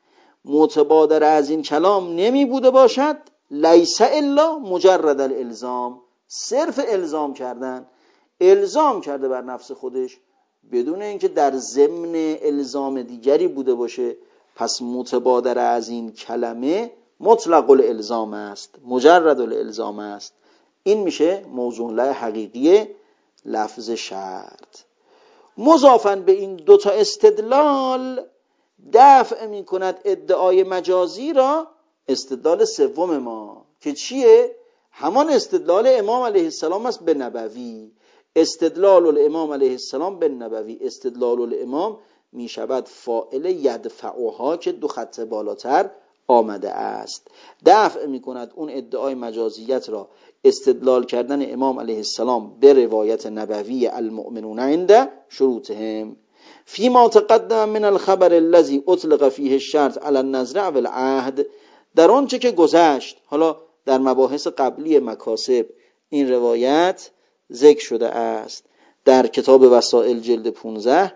متبادر از این کلام نمی بوده باشد لیس الا مجرد الالزام، صرف الزام کردن، الزام کرده بر نفس خودش بدون اینکه در ضمن الزام دیگری بوده باشه. پس متبادر از این کلمه مطلق الالزام است، مجرد الالزام است. این میشه موضوع له حقیقی لفظ شرط. مضافاً به این دوتا استدلال دفع می کند ادعای مجازی را استدلال سوم ما که چیه؟ همان استدلال امام علیه السلام است به نبوی. استدلال الامام علیه السلام به نبوی، استدلال الامام می شود فاعل یدفعها که دو خط بالاتر آمده است. دفع می کند اون ادعای مجازیت را استدلال کردن امام علیه السلام به روایت نبوی المؤمنون عند شروطهم فيما تقدم من الخبر الذي اطلق فيه الشرط على النذر والعهد، در آنچه که گذشت. حالا در مباحث قبلی مکاسب این روایت ذکر شده است در کتاب وسائل جلد پانزده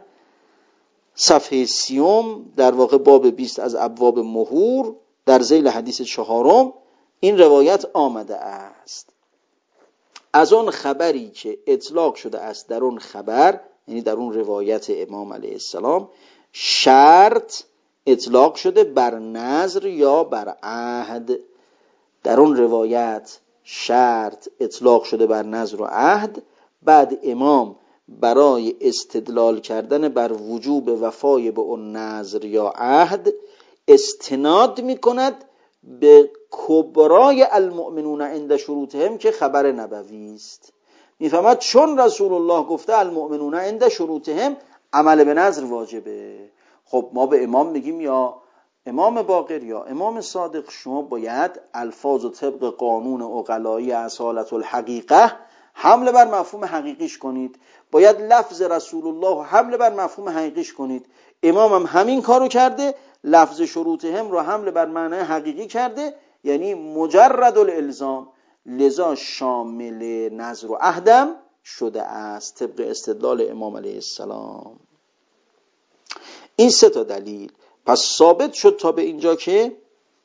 صفحه سیوم، در واقع باب بیست از ابواب مهور، در ذیل حدیث چهارم این روایت آمده است. از اون خبری که اطلاق شده است در اون خبر، یعنی در اون روایت امام علیه السلام، شرط اطلاق شده بر نذر یا بر عهد. در اون روایت شرط اطلاق شده بر نذر و عهد. بعد امام برای استدلال کردن بر وجوب وفای به اون نذر یا عهد استناد می کند به کبرای المؤمنون عند شروطهم که خبر نبوی است. میفهمد چون رسول الله گفته المؤمنون عند شروطهم عمل به نذر واجبه. خب ما به امام میگیم یا امام باقر یا امام صادق شما باید الفاظ و طبق قانون عقلایی اصالت الحقیقه حمله بر مفهوم حقیقیش کنید، باید لفظ رسول الله حمله بر مفهوم حقیقیش کنید. امام هم همین کارو کرده، لفظ شروطهم رو حمله بر معنی حقیقی کرده. یعنی مجرد الالزام، لذا شامل نظر و عهدم شده است طبق استدلال امام علیه السلام. این سه تا دلیل پس ثابت شد تا به اینجا که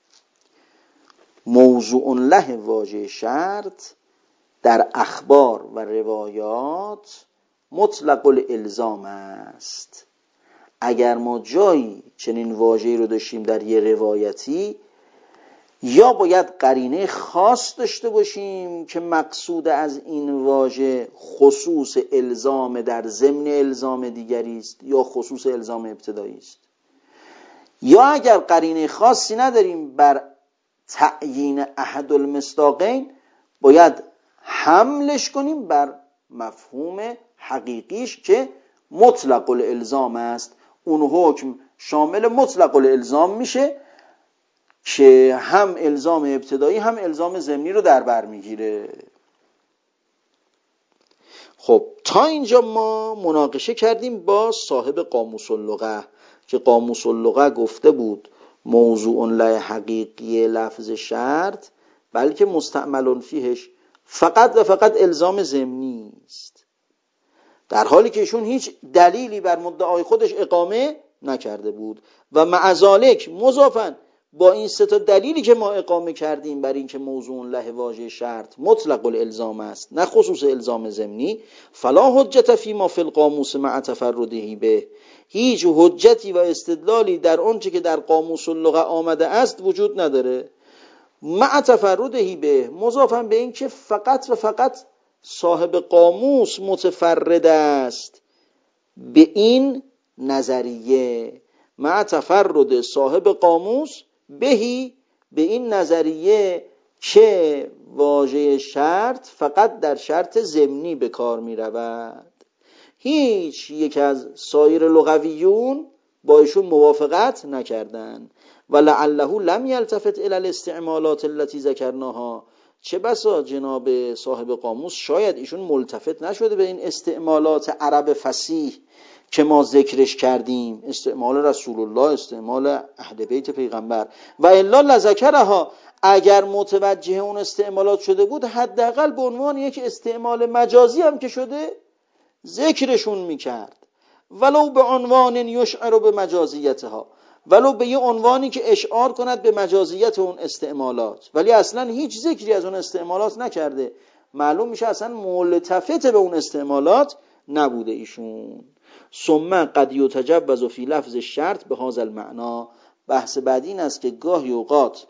موضوع له واژه شرط در اخبار و روایات مطلق الالزام است. اگر ما جایی چنین واژه‌ای رو داشتیم در یه روایتی، یا باید قرینه خاص داشته باشیم که مقصود از این واژه خصوص الزام در ضمن الزام دیگری است یا خصوص الزام ابتدایی است، یا اگر قرینه خاصی نداریم بر تعیین احد المصداقین، باید حملش کنیم بر مفهوم حقیقیش که مطلق الالزام است. اون حکم شامل مطلق الالزام میشه که هم الزام ابتدایی هم الزام ضمنی رو در بر میگیره. خب تا اینجا ما مناقشه کردیم با صاحب قاموس اللغه که قاموس اللغه گفته بود موضوع له حقیقی لفظ شرط بلکه مستعمل فیهش فقط و فقط الزام ضمنی است، در حالی که ایشون هیچ دلیلی بر مدعای خودش اقامه نکرده بود و مع ذالک مضافاً با این سه تا دلیلی که ما اقامه کردیم بر این که موضوع له واژه شرط مطلق الالزام است نه خصوص الزام ضمنی، فلا حجت فی ما فی القاموس مع تفرده به، هیچ حجتی و استدلالی در آنچه که در قاموس اللغه آمده است وجود نداره، مع تفرده به مضافاً به این که فقط و فقط صاحب قاموس متفرد است به این نظریه، مع تفرد صاحب قاموس بهی به این نظریه که واژه شرط فقط در شرط ضمنی به کار می رود. هیچ یک از سایر لغویون با ایشون موافقت نکردند و لعله لم یلتفت الی الاستعمالات التي ذکرناها، چه بسا جناب صاحب قاموس شاید ایشون ملتفت نشده به این استعمالات عرب فصیح که ما ذکرش کردیم، استعمال رسول الله، استعمال اهل بیت پیغمبر، و الا لذکرها، اگر متوجه اون استعمالات شده بود حداقل به عنوان یک استعمال مجازی هم که شده ذکرشون میکرد، ولو به عنوان یشعر به مجازیتها، ولو به یه عنوانی که اشعار کند به مجازیت اون استعمالات، ولی اصلا هیچ ذکری از اون استعمالات نکرده، معلوم میشه اصلا ملتفت به اون استعمالات نبوده ایشون. ثم قد یتجوز فی لفظ شرط به هذا المعنا، بحث بعدی این است که گاهی اوقات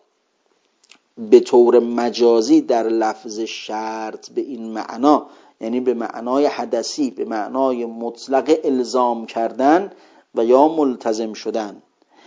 به طور مجازی در لفظ شرط به این معنا، یعنی به معنای حدثی، به معنای مطلق الزام کردن و یا ملتزم شدن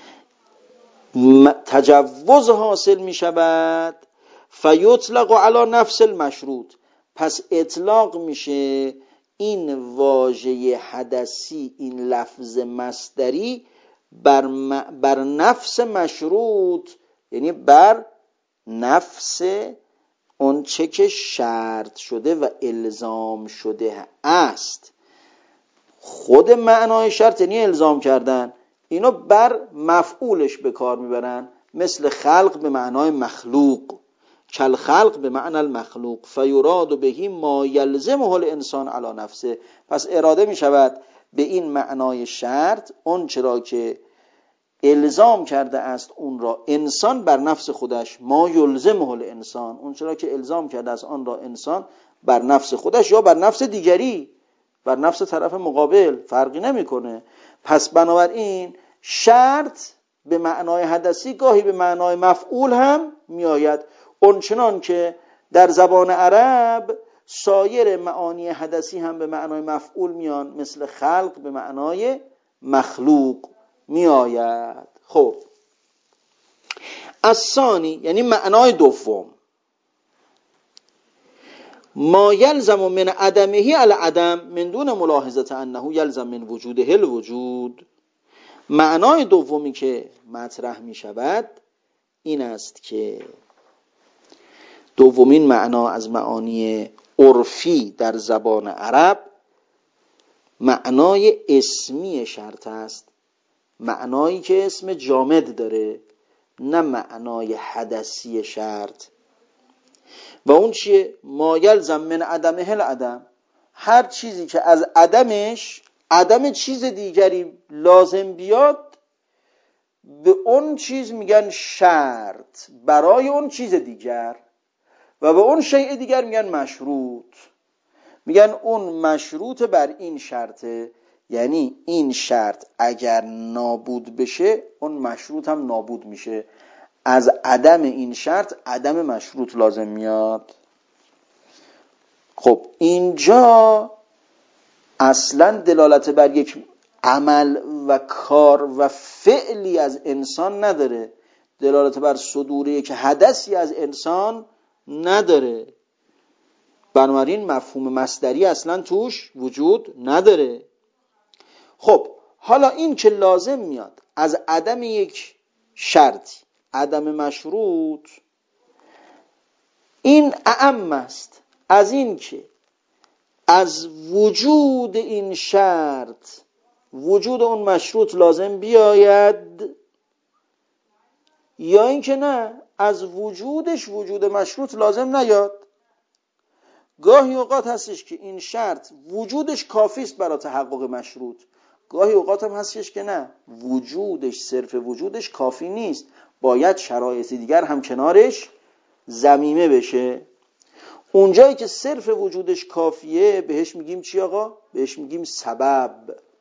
تجوز حاصل می شود، فیطلق علی نفس المشروط، پس اطلاق میشه این واژه حدثی، این لفظ مصدری بر, م... بر نفس مشروط، یعنی بر نفس اون چه که شرط شده و الزام شده است. خود معنای شرط یعنی الزام کردن، اینو بر مفعولش به کار میبرن، مثل خلق به معنای مخلوق، کل خلق به معنی المخلوق، فیراد بهی ما یلزمه الانسان علی نفسه، پس اراده می شود به این معنای شرط اون چرا که الزام کرده است اون را انسان بر نفس خودش، ما یلزمه الانسان، اون چرا که الزام کرده است آن را انسان بر نفس خودش یا بر نفس دیگری، بر نفس طرف مقابل، فرقی نمیکنه. پس بنابراین شرط به معنای حدثی گاهی به معنای مفعول هم می آید، اونچنان که در زبان عرب سایر معانی حدثی هم به معنای مفعول میان، مثل خلق به معنای مخلوق می آید. خب الثانی یعنی معنای دوم، ما یلزم من عدمه العدم من دون ملاحظه انه یلزم من وجوده الوجود، معنای دومی که مطرح می شود این است که دومین معنا از معانی عرفی در زبان عرب معنای اسمی شرط است، معنایی که اسم جامد داره نه معنای حدثی شرط. و اون چیه؟ ما یلزم من عدمه العدم، هر چیزی که از عدمش عدم چیز دیگری لازم بیاد به اون چیز میگن شرط برای اون چیز دیگر، و به اون شیء دیگر میگن مشروط. میگن اون مشروط بر این شرطه، یعنی این شرط اگر نابود بشه اون مشروط هم نابود میشه. از عدم این شرط عدم مشروط لازم میاد. خب اینجا اصلا دلالت بر یک عمل و کار و فعلی از انسان نداره، دلالت بر صدور یک حدثی از انسان نداره، بنابراین مفهوم مصدری اصلا توش وجود نداره. خب حالا این که لازم میاد از عدم یک شرطی، عدم مشروط، این اعم است از این که از وجود این شرط وجود اون مشروط لازم بیاید، یا اینکه نه از وجودش وجود مشروط لازم نیاد. گاهی اوقات هستش که این شرط وجودش کافی است برای تحقق مشروط، گاهی اوقات هم هستش که نه، وجودش صرف وجودش کافی نیست، باید شرایط دیگر هم کنارش ضمیمه بشه. اونجایی که صرف وجودش کافیه بهش میگیم چی آقا؟ بهش میگیم سبب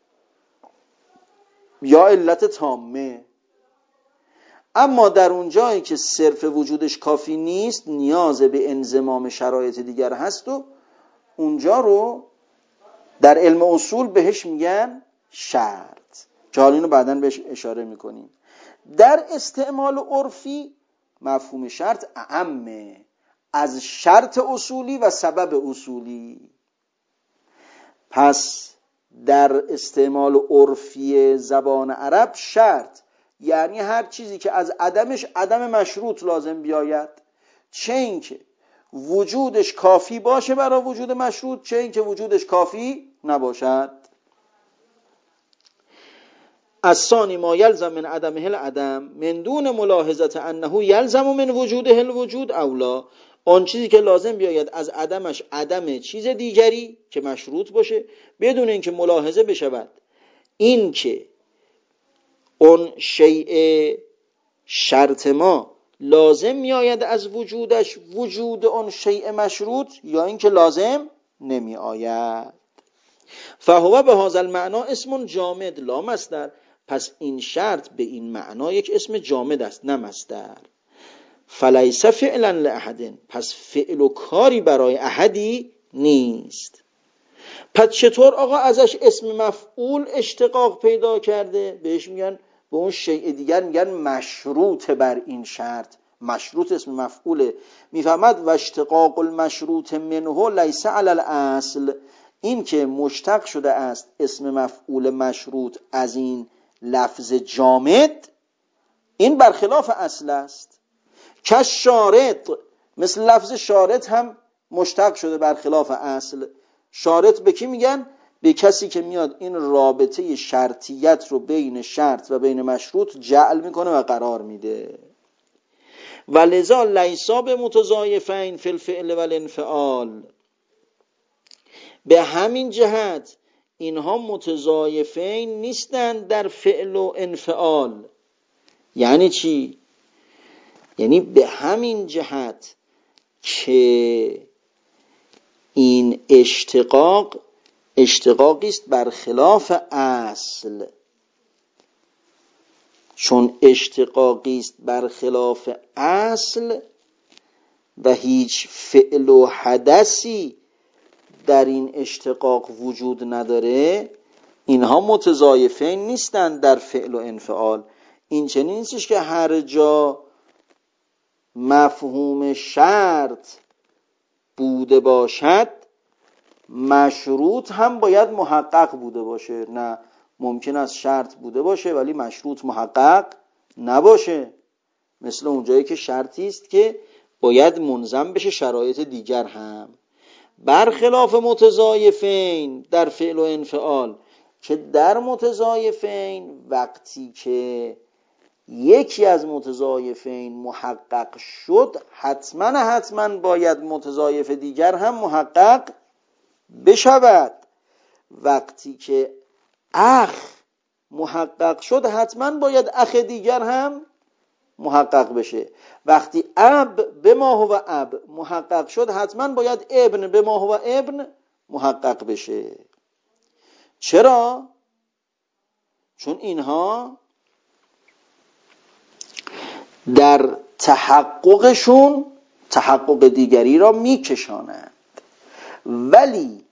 یا علت تامه. اما در اونجایی که صرف وجودش کافی نیست، نیاز به انضمام شرایط دیگر هست و اونجا رو در علم اصول بهش میگن شرط، که حالا اینو بعداً بهش اشاره میکنیم. در استعمال عرفی مفهوم شرط اعمه از شرط اصولی و سبب اصولی. پس در استعمال عرفی زبان عرب شرط یعنی هر چیزی که از عدمش عدم مشروط لازم بیاید، چه این که وجودش کافی باشه برای وجود مشروط، چه این که وجودش کافی نباشد. الثانی ما یلزم من عدمه العدم من دون ملاحظه انه یلزم من وجوده الوجود اولا، آن چیزی که لازم بیاید از عدمش عدم چیز دیگری که مشروط باشه، بدون اینکه ملاحظه بشود این که اون شیء شرط ما لازم میآید از وجودش وجود اون شیء مشروط، یا اینکه لازم نمی آید. فهو به هذا المعنى اسم جامد لا مصدر، پس این شرط به این معنا یک اسم جامد است نه مصدر. فلیس فعلا لاحد، پس فعل و کاری برای احدی نیست. پس چطور آقا ازش اسم مفعول اشتقاق پیدا کرده؟ بهش میگن، به اون شیء دیگر میگن مشروط بر این شرط. مشروط اسم مفعوله. میفهمد و اشتقاق المشروط منه لیس علی الاصل، این که مشتق شده است اسم مفعول مشروط از این لفظ جامد، این برخلاف اصل است. که شارط، مثل لفظ شارط هم مشتق شده برخلاف اصل. شارط به کی میگن؟ به کسی که میاد این رابطه شرطیت رو بین شرط و بین مشروط جعل میکنه و قرار میده. ولذا لیسا به متضایفین فی الفعل و الانفعال، به همین جهت اینها متضایفین نیستند در فعل و انفعال. یعنی چی؟ یعنی به همین جهت که این اشتقاق اشتقاقی است برخلاف اصل، چون اشتقاقی است برخلاف اصل و هیچ فعل و حدثی در این اشتقاق وجود نداره، اینها متضایفین نیستند در فعل و انفعال. این چنین نیستش که هر جا مفهوم شرط بوده باشد مشروط هم باید محقق بوده باشه. نه، ممکن است شرط بوده باشه ولی مشروط محقق نباشه. مثل اونجایی که شرطی است که باید منظم بشه شرایط دیگر هم. برخلاف متضایفین در فعل و انفعال، که در متضایفین وقتی که یکی از متضایفین محقق شد، حتما حتما باید متضایف دیگر هم محقق بشود. وقتی که اخ محقق شد، حتما باید اخ دیگر هم محقق بشه. وقتی اب به ما هو اب محقق شد، حتما باید ابن به ما هو ابن محقق بشه. چرا؟ چون اینها در تحققشون تحقق دیگری را میکشانند، ولی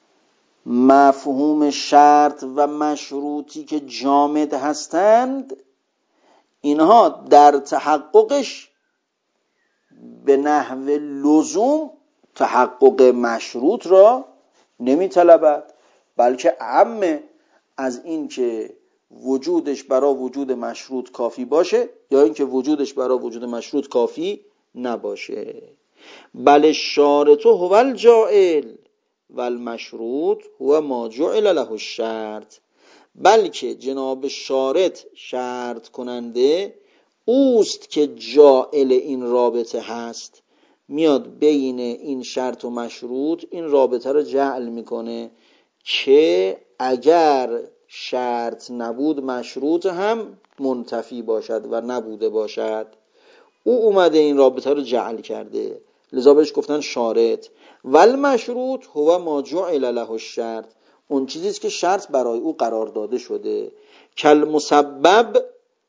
مفهوم شرط و مشروطی که جامد هستند، اینها در تحققش به نحو لزوم تحقق مشروط را نمیطلبد، بلکه عمه از این که وجودش برای وجود مشروط کافی باشه یا اینکه وجودش برای وجود مشروط کافی نباشه. بل شارط هو الجاعل و المشروط هو ما جعل له الشرط. بلکه جناب شارط شرط کننده اوست که جاعل این رابطه هست، میاد بین این شرط و مشروط این رابطه رو جعل میکنه که اگر شرط نبود مشروط هم منتفی باشد و نبوده باشد. او اومده این رابطه رو جعل کرده، لذا بهش گفتن شارط. ول مشروط هو ما جعل له الشرط، اون چیزیست که شرط برای او قرار داده شده. کل مسبب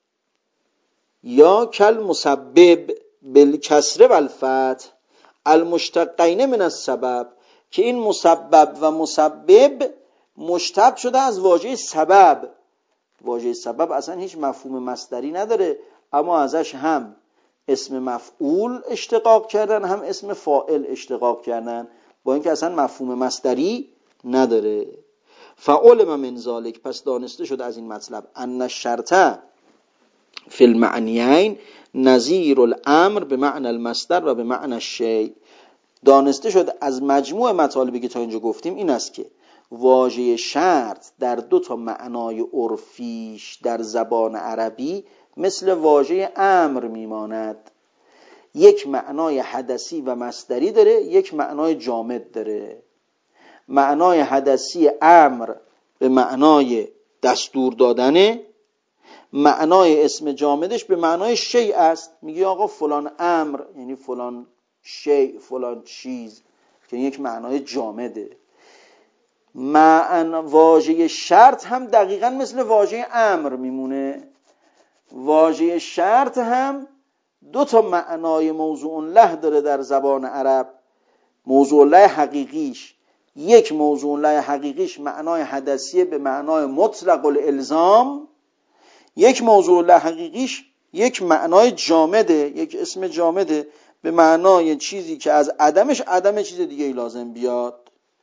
یا کل مسبب بالکسر والفتح المشتقین من السبب، که این مسبب و مسبب مشتق شده از واژه سبب. واژه سبب اصلا هیچ مفهوم مصدری نداره، اما ازش هم اسم مفعول اشتقاق کردن هم اسم فاعل اشتقاق کردن، با اینکه اصلا مفهوم مصدری نداره. فعلم من ذالک، پس دانسته شد از این مطلب، ان الشرط فی المعنیین نظیر الامر به معنی المصدر و به معنی الشیء. دانسته شد از مجموع مطالبی که تا اینجا گفتیم این است که واژه شرط در دو تا معنای عرفیش در زبان عربی مثل واژه امر میماند. یک معنای حدثی و مصدری داره، یک معنای جامد داره. معنای حدثی امر به معنای دستور دادنه، معنای اسم جامدش به معنای شیء است. میگی آقا فلان امر یعنی فلان شیء، فلان چیز، که یک معنای جامده. معنی واژه شرط هم دقیقاً مثل واژه امر میمونه. واژه شرط هم دو تا معنای موضوع له داره در زبان عرب. موضوع له حقیقیش، یک موضوع له حقیقیش معنای حدثیه به معنای مطلق الالزام، یک موضوع له حقیقیش یک معنای جامده، یک اسم جامده به معنای چیزی که از عدمش عدم چیز دیگه ای لازم بیاد.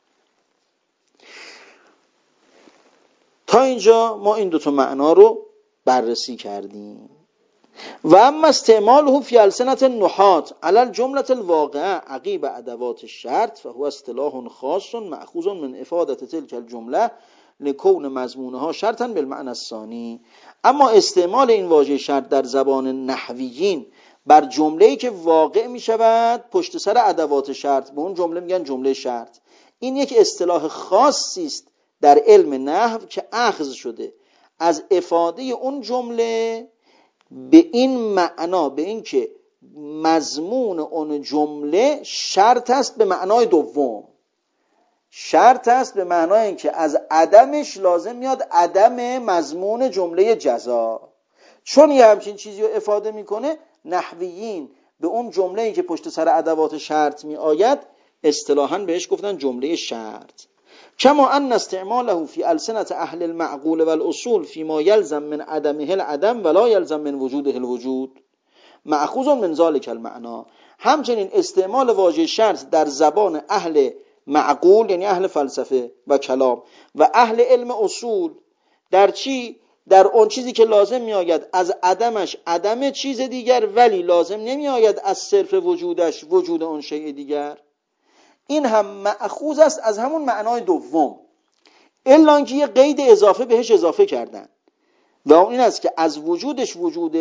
تا اینجا ما این دوتا معنا رو بررسی کردیم. و اما استعماله فی السنة النحات علی الجملة الواقعه عقیب ادوات الشرط فهو اصطلاح خاص مأخوذ من افادة تلك الجمله لکون مضمونها شرطا بالمعنى الثانی. اما استعمال این واژه شرط در زبان نحویین بر جمله‌ای که واقع می شود پشت سر ادوات شرط، به اون جمله میگن جمله شرط. این یک اصطلاح خاصی است در علم نحو که اخذ شده از افاده اون جمله به این معنا، به این که مضمون اون جمله شرط است به معنای دوم. شرط است به معنای این که از عدمش لازم میاد عدم مضمون جمله جزا. چون یه همچین چیزی رو افاده میکنه، نحویین به اون جمله‌ای که پشت سر ادوات شرط می آید اصطلاحاً بهش گفتن جمله شرط. کما ان استعماله فی السنة اهل المعقول والاصول فيما يلزم من عدمه العدم ولا يلزم من وجوده الوجود مأخوذ من ذلك المعنى. همچنین استعمال واژه شرط در زبان اهل معقول یعنی اهل فلسفه و کلام و اهل علم اصول در چی؟ در اون چیزی که لازم می آید از عدمش عدم چیز دیگر، ولی لازم نمی آید از صرف وجودش وجود اون شیء دیگر. این هم مأخوذ است از همون معنای دوم، الا اینکه یه قید اضافه بهش اضافه کردن. و این است که از وجودش وجود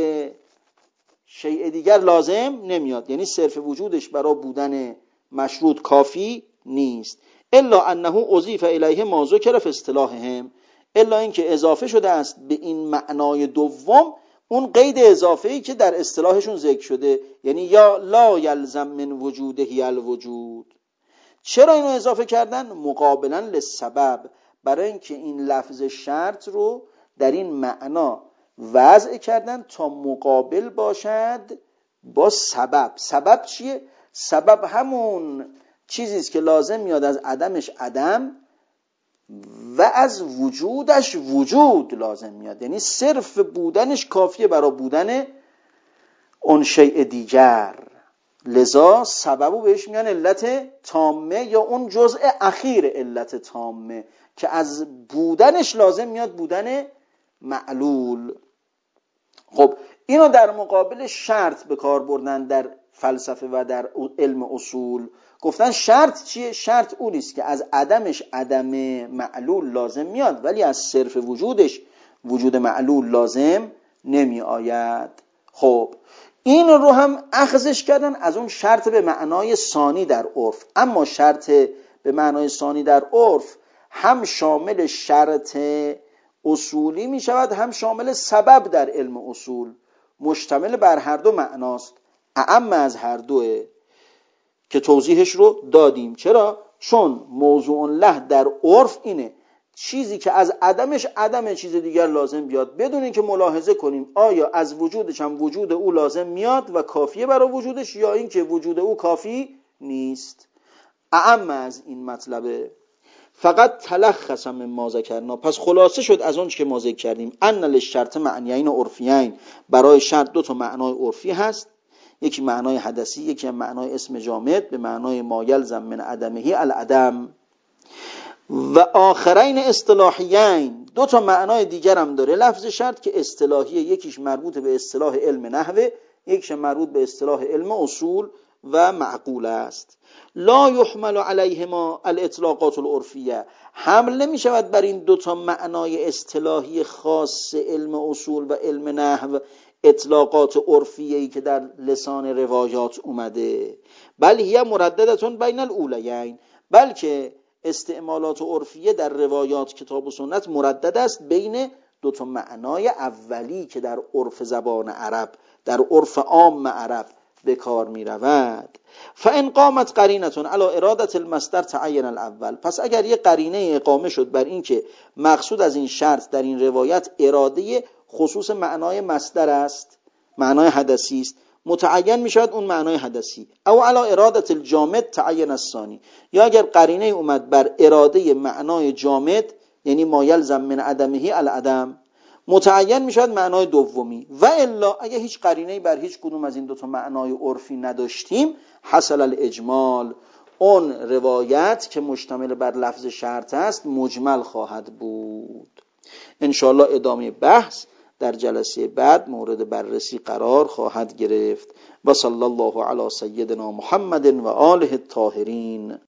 شیء دیگر لازم نمیاد، یعنی صرف وجودش برای بودن مشروط کافی نیست. الا انه اضیف الیه ما ذکر فی اصطلاحهم، الا اینکه اضافه شده است به این معنای دوم اون قید اضافه‌ای که در اصطلاحشون ذکر شده، یعنی یا لا یلزم من وجوده الوجود. چرا اینو اضافه کردن؟ مقابلا للسبب، برای اینکه این لفظ شرط رو در این معنا وضع کردن تا مقابل باشد با سبب. سبب چیه؟ سبب همون چیزی است که لازم میاد از عدمش عدم و از وجودش وجود لازم میاد، یعنی صرف بودنش کافیه برای بودن اون شیء دیگر. لذا سببو بهش میگن علت تامه یا اون جزء اخیر علت تامه که از بودنش لازم میاد بودن معلول. خب اینو در مقابل شرط به کار بردن در فلسفه و در علم اصول. گفتن شرط چیه؟ شرط اون است که از عدمش عدم معلول لازم میاد ولی از صرف وجودش وجود معلول لازم نمی آید. خب این رو هم اخذش کردن از اون شرط به معنای ثانی در عرف. اما شرط به معنای ثانی در عرف هم شامل شرط اصولی می شود هم شامل سبب در علم اصول، مشتمل بر هر دو معناست، اعم از هر دوه که توضیحش رو دادیم. چرا؟ چون موضوع له در عرف اینه چیزی که از عدمش عدم چیز دیگر لازم بیاد، بدون اینکه ملاحظه کنیم آیا از وجودش هم وجود او لازم میاد و کافیه برای وجودش یا اینکه وجود او کافی نیست. اعم از این مطلبه. فقط تلخص من ما ذکرنا، پس خلاصه شد از اون که ما ذکر کردیم، ان للشرط معنیین عرفیین، برای شرط دو تا معنای عرفی هست، یکی معنای حدثی یکی معنای اسم جامد به معنای ما یلزم من عدمه العدم، و آخرین اصطلاحیین، دو تا معنای دیگر هم داره لفظ شرط که اصطلاحیه، یکیش مربوط به اصطلاح علم نحوه یکیش مربوط به اصطلاح علم اصول و معقول است. لا یحمل علیهما الاطلاقات العرفیه، حمل نمی شود بر این دو تا معنای اصطلاحی خاص علم اصول و علم نحو اطلاقات عرفیه‌ای که در لسان روایات اومده، بل هی مرددتون بین الاولیین، بلکه استعمالات عرفیه در روایات کتاب و سنت مردد است بین دو تا معنای اولی که در عرف زبان عرب، در عرف عام عرب به کار می رود. فان قامت قرینتون علی ارادت المصدر تعین الاول، پس اگر یه قرینه اقامه شد بر این که مقصود از این شرط در این روایت اراده خصوص معنای مصدر است، معنای حدثی است، متعین می شود اون معنای حدثی. او علی ارادت الجامد تعین الثانی، یا اگر قرینه اومد بر اراده معنای جامد یعنی ما یلزم من عدمه العدم، متعین می شود معنای دومی. و الا اگر هیچ قرینه‌ای بر هیچ کدوم از این دو تا معنای عرفی نداشتیم، حصل الاجمال، اون روایت که مشتمل بر لفظ شرط است مجمل خواهد بود. انشاءالله ادامه بحث در جلسه بعد مورد بررسی قرار خواهد گرفت. و صلی الله علی سیدنا محمد و آله الطاهرین.